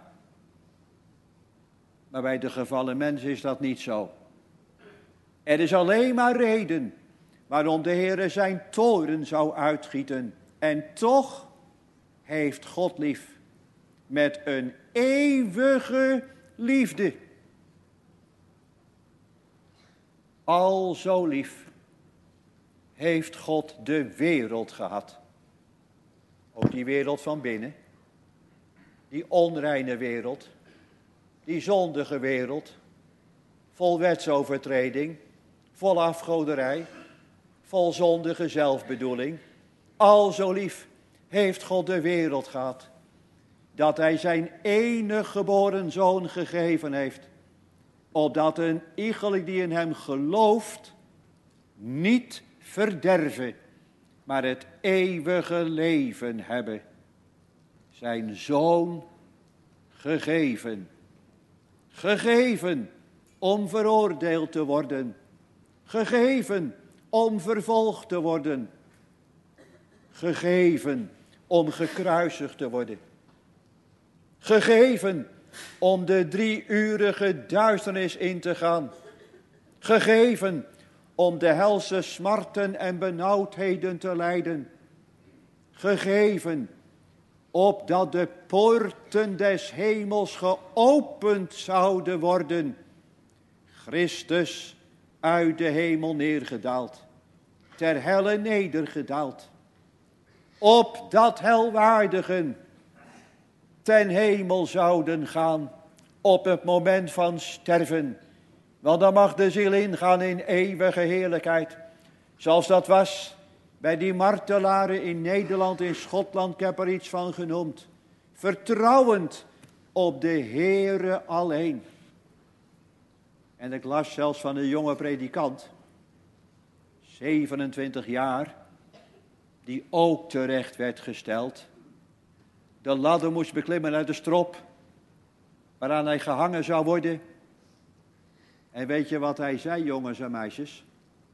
Maar bij de gevallen mens is dat niet zo. Er is alleen maar reden waarom de Heere zijn toorn zou uitgieten. En toch heeft God lief met een eeuwige liefde. Al zo lief heeft God de wereld gehad. Ook die wereld van binnen. Die onreine wereld. Die zondige wereld. Vol wetsovertreding. Vol afgoderij. Vol zondige zelfbedoeling. Al zo lief heeft God de wereld gehad. Dat hij zijn enige geboren zoon gegeven heeft. Opdat een iegelijk die in hem gelooft niet verderven, maar het eeuwige leven hebben. Zijn zoon gegeven. Gegeven om veroordeeld te worden. Gegeven om vervolgd te worden. Gegeven om gekruisigd te worden. Gegeven om de 3-urige duisternis in te gaan. Gegeven om de helse smarten en benauwdheden te lijden. Gegeven opdat de poorten des hemels geopend zouden worden. Christus uit de hemel neergedaald. Ter helle nedergedaald. Opdat helwaardigen ten hemel zouden gaan op het moment van sterven. Want dan mag de ziel ingaan in eeuwige heerlijkheid. Zoals dat was bij die martelaren in Nederland, in Schotland, ik heb er iets van genoemd. Vertrouwend op de Heere alleen. En ik las zelfs van een jonge predikant, 27 jaar, die ook terecht werd gesteld. De ladder moest beklimmen uit de strop, waaraan hij gehangen zou worden. En weet je wat hij zei, jongens en meisjes?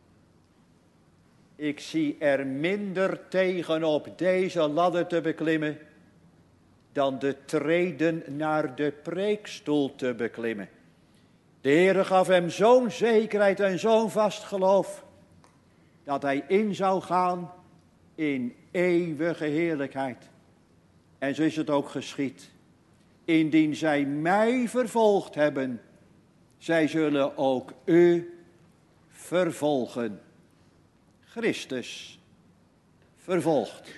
Ik zie er minder tegen op deze ladder te beklimmen dan de treden naar de preekstoel te beklimmen. De Heere gaf hem zo'n zekerheid en zo'n vast geloof, dat hij in zou gaan in eeuwige heerlijkheid. En zo is het ook geschied. Indien zij mij vervolgd hebben, zij zullen ook u vervolgen. Christus vervolgd,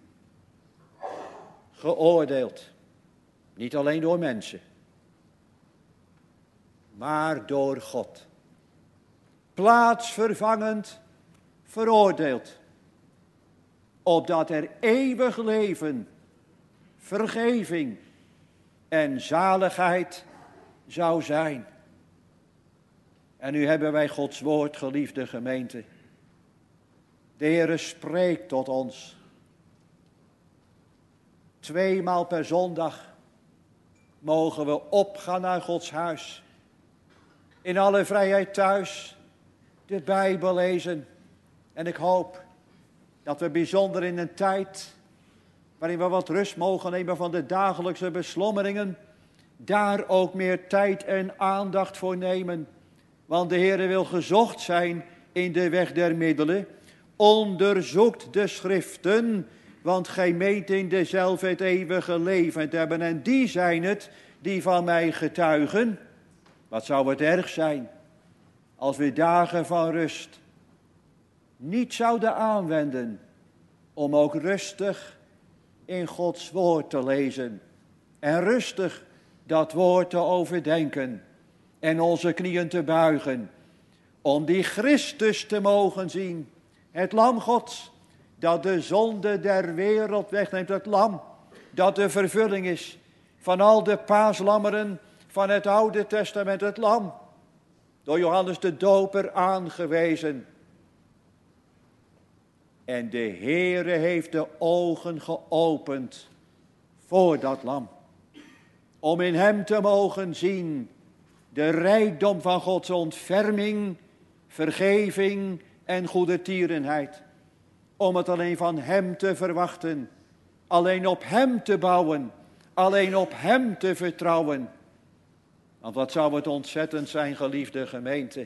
geoordeeld, niet alleen door mensen, maar door God. Plaatsvervangend veroordeeld, opdat er eeuwig leven, vergeving en zaligheid zou zijn. En nu hebben wij Gods woord, geliefde gemeente. De Heere spreekt tot ons. 2 maal per zondag mogen we opgaan naar Gods huis. In alle vrijheid thuis de Bijbel lezen. En ik hoop dat we bijzonder in een tijd waarin we wat rust mogen nemen van de dagelijkse beslommeringen, daar ook meer tijd en aandacht voor nemen. Want de Heere wil gezocht zijn in de weg der middelen. Onderzoekt de schriften, want gij meent in dezelfde het eeuwige leven te hebben. En die zijn het die van mij getuigen. Wat zou het erg zijn als we dagen van rust niet zouden aanwenden om ook rustig in Gods woord te lezen. En rustig dat woord te overdenken en onze knieën te buigen. Om die Christus te mogen zien. Het lam Gods, dat de zonde der wereld wegneemt. Het lam, dat de vervulling is van al de paaslammeren van het Oude Testament. Het lam, door Johannes de Doper aangewezen. En de Heere heeft de ogen geopend voor dat lam. Om in hem te mogen zien de rijkdom van Gods ontferming, vergeving en goedertierenheid. Om het alleen van hem te verwachten. Alleen op hem te bouwen. Alleen op hem te vertrouwen. Want wat zou het ontzettend zijn, geliefde gemeente.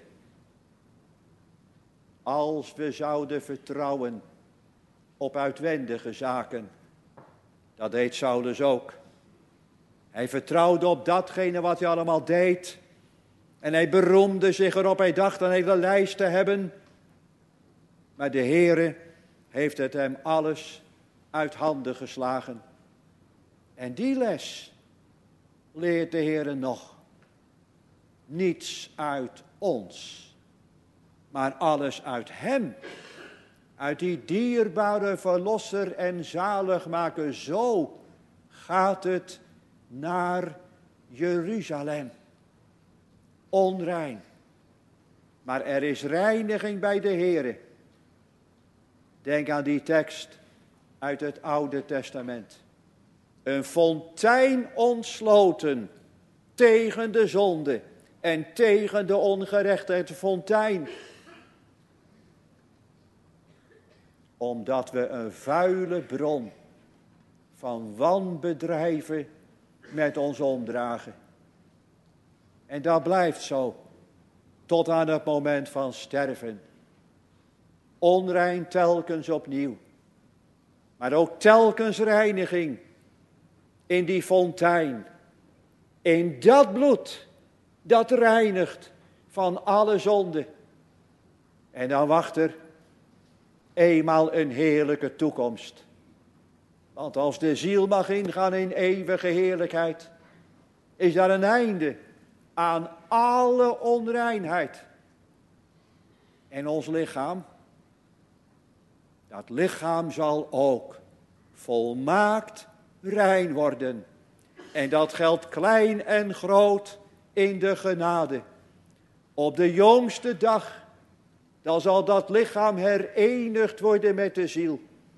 Als we zouden vertrouwen op uitwendige zaken. Dat deed Saulus ook. Hij vertrouwde op datgene wat hij allemaal deed. En hij beroemde zich erop. Hij dacht een hele lijst te hebben. Maar de Heere heeft het hem alles uit handen geslagen. En die les leert de Heere nog. Niets uit ons, maar alles uit hem. Uit die dierbare verlosser en zaligmaker. Zo gaat het naar Jeruzalem. Onrein. Maar er is reiniging bij de Heere. Denk aan die tekst uit het Oude Testament. Een fontein ontsloten tegen de zonde en tegen de ongerechtigheid. Een fontein. Omdat we een vuile bron van wanbedrijven met ons omdragen. En dat blijft zo tot aan het moment van sterven. Onrein telkens opnieuw. Maar ook telkens reiniging in die fontein. In dat bloed dat reinigt van alle zonde. En dan wacht er eenmaal een heerlijke toekomst. Want als de ziel mag ingaan in eeuwige heerlijkheid, is daar een einde aan alle onreinheid. En ons lichaam, dat lichaam zal ook volmaakt rein worden. En dat geldt klein en groot in de genade. Op de jongste dag, dan zal dat lichaam herenigd worden met de ziel.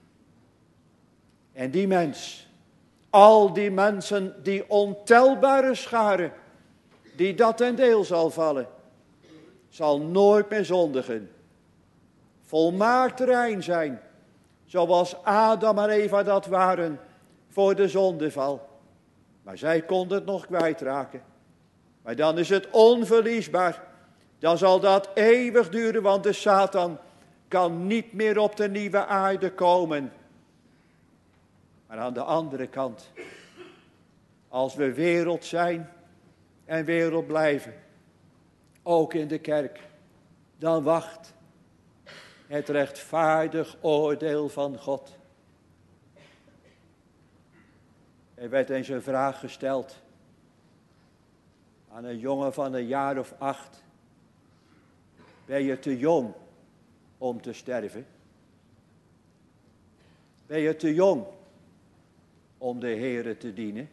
En die mens, al die mensen, die ontelbare scharen, die dat ten deel zal vallen, zal nooit meer zondigen. Volmaakt rein zijn, zoals Adam en Eva dat waren voor de zondeval. Maar zij konden het nog kwijtraken. Maar dan is het onverliesbaar. Dan zal dat eeuwig duren, want de Satan kan niet meer op de nieuwe aarde komen. Maar aan de andere kant, als we wereld zijn en wereld blijven, ook in de kerk, dan wacht het rechtvaardig oordeel van God. Er werd eens een vraag gesteld aan een jongen van een jaar of 8. Ben je te jong om te sterven? Ben je te jong om de Heere te dienen?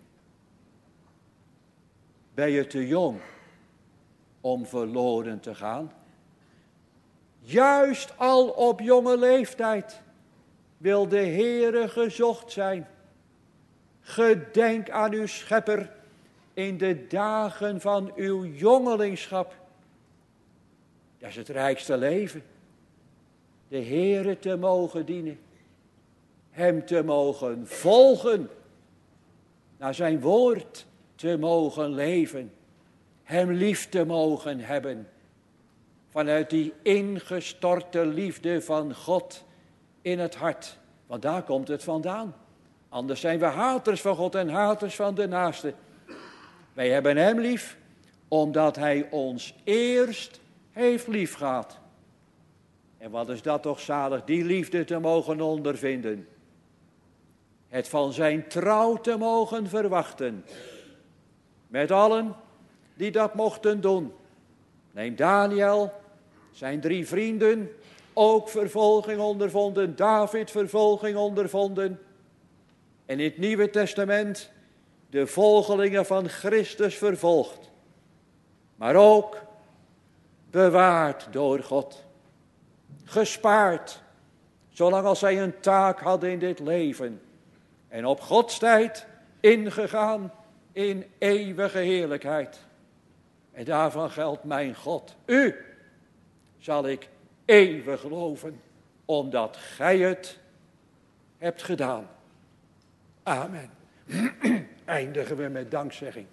Ben je te jong om verloren te gaan? Juist al op jonge leeftijd wil de Heere gezocht zijn. Gedenk aan uw schepper in de dagen van uw jongelingschap. Dat is het rijkste leven. De Heere te mogen dienen. Hem te mogen volgen. Naar zijn woord te mogen leven. Hem lief te mogen hebben. Vanuit die ingestorte liefde van God in het hart. Want daar komt het vandaan. Anders zijn we haters van God en haters van de naaste. Wij hebben hem lief, omdat hij ons eerst heeft liefgehad. En wat is dat toch zalig, die liefde te mogen ondervinden. Het van zijn trouw te mogen verwachten. Met allen die dat mochten doen. Neem Daniel, zijn 3 vrienden, ook vervolging ondervonden. David vervolging ondervonden. En in het Nieuwe Testament de volgelingen van Christus vervolgd. Maar ook bewaard door God. Gespaard, zolang als zij een taak hadden in dit leven. En op Gods tijd ingegaan in eeuwige heerlijkheid. En daarvan geldt mijn God. U zal ik eeuwig loven, omdat gij het hebt gedaan. Amen. Eindigen we met dankzegging.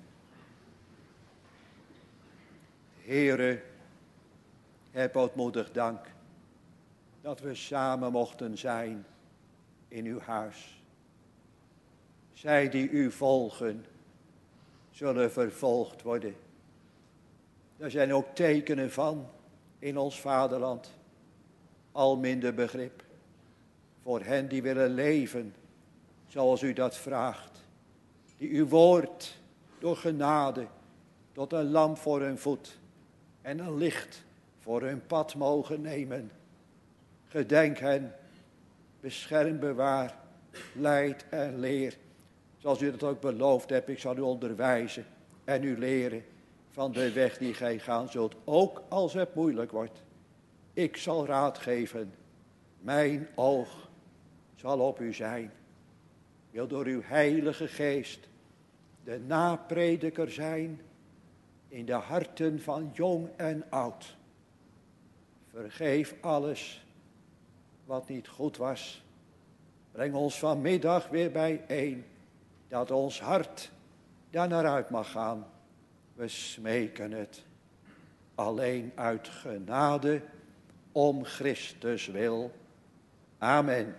Heere, heb ootmoedig dank dat we samen mochten zijn in uw huis. Zij die u volgen, zullen vervolgd worden. Er zijn ook tekenen van in ons vaderland. Al minder begrip voor hen die willen leven zoals u dat vraagt. Die uw woord door genade tot een lamp voor hun voet en een licht voor hun pad mogen nemen. Gedenk hen, bescherm, bewaar, leid en leer. Zoals u dat ook beloofd hebt, ik zal u onderwijzen en u leren van de weg die gij gaan zult, ook als het moeilijk wordt. Ik zal raad geven, mijn oog zal op u zijn. Wil door uw heilige geest de naprediker zijn in de harten van jong en oud. Vergeef alles wat niet goed was. Breng ons vanmiddag weer bijeen, dat ons hart daar naar uit mag gaan. We smeken het alleen uit genade om Christus wil. Amen.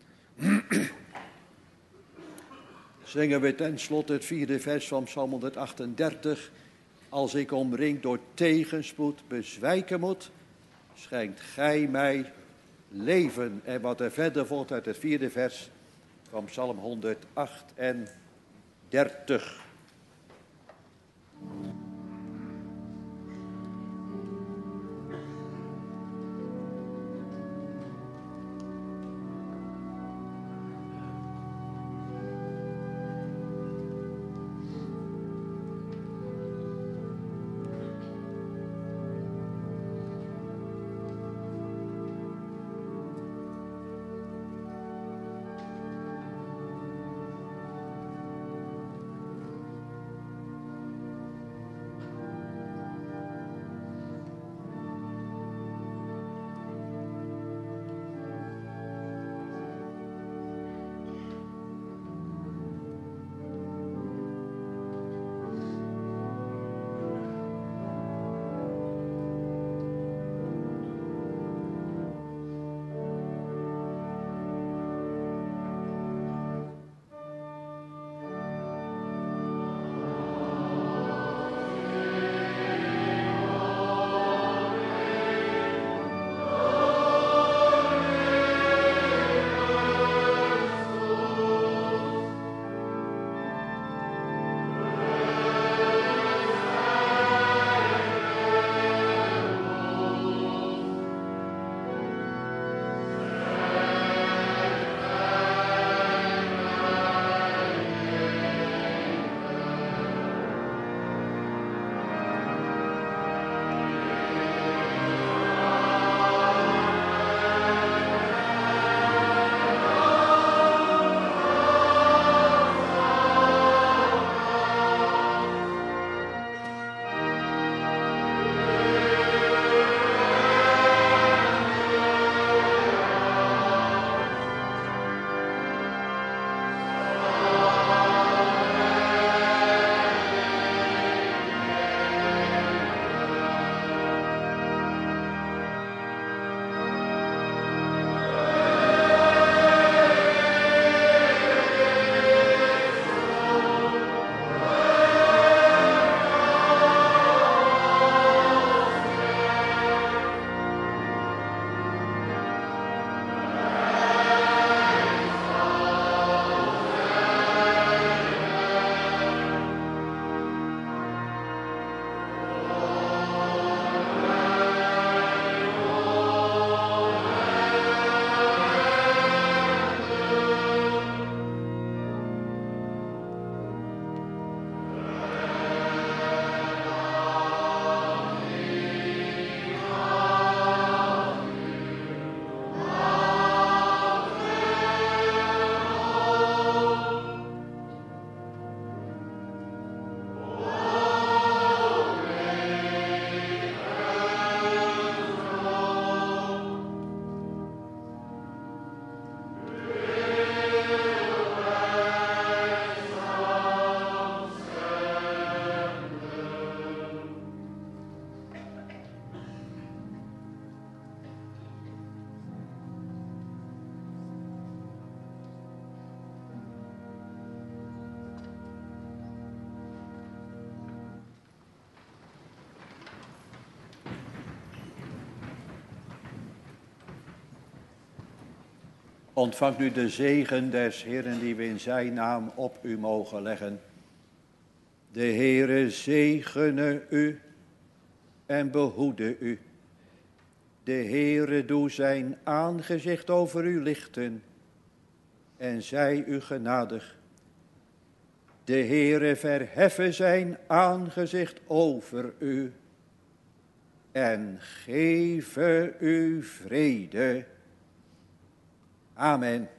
Zingen we tenslotte het 4e vers van Psalm 138. Als ik omringd door tegenspoed bezwijken moet, schenkt gij mij leven. En wat er verder volgt uit het 4e vers, van Psalm 138. Ontvangt nu de zegen des Heeren die we in zijn naam op u mogen leggen. De Heere zegene u en behoede u. De Heere doe zijn aangezicht over u lichten en zij u genadig. De Heere verheffe zijn aangezicht over u en geeve u vrede. Amen.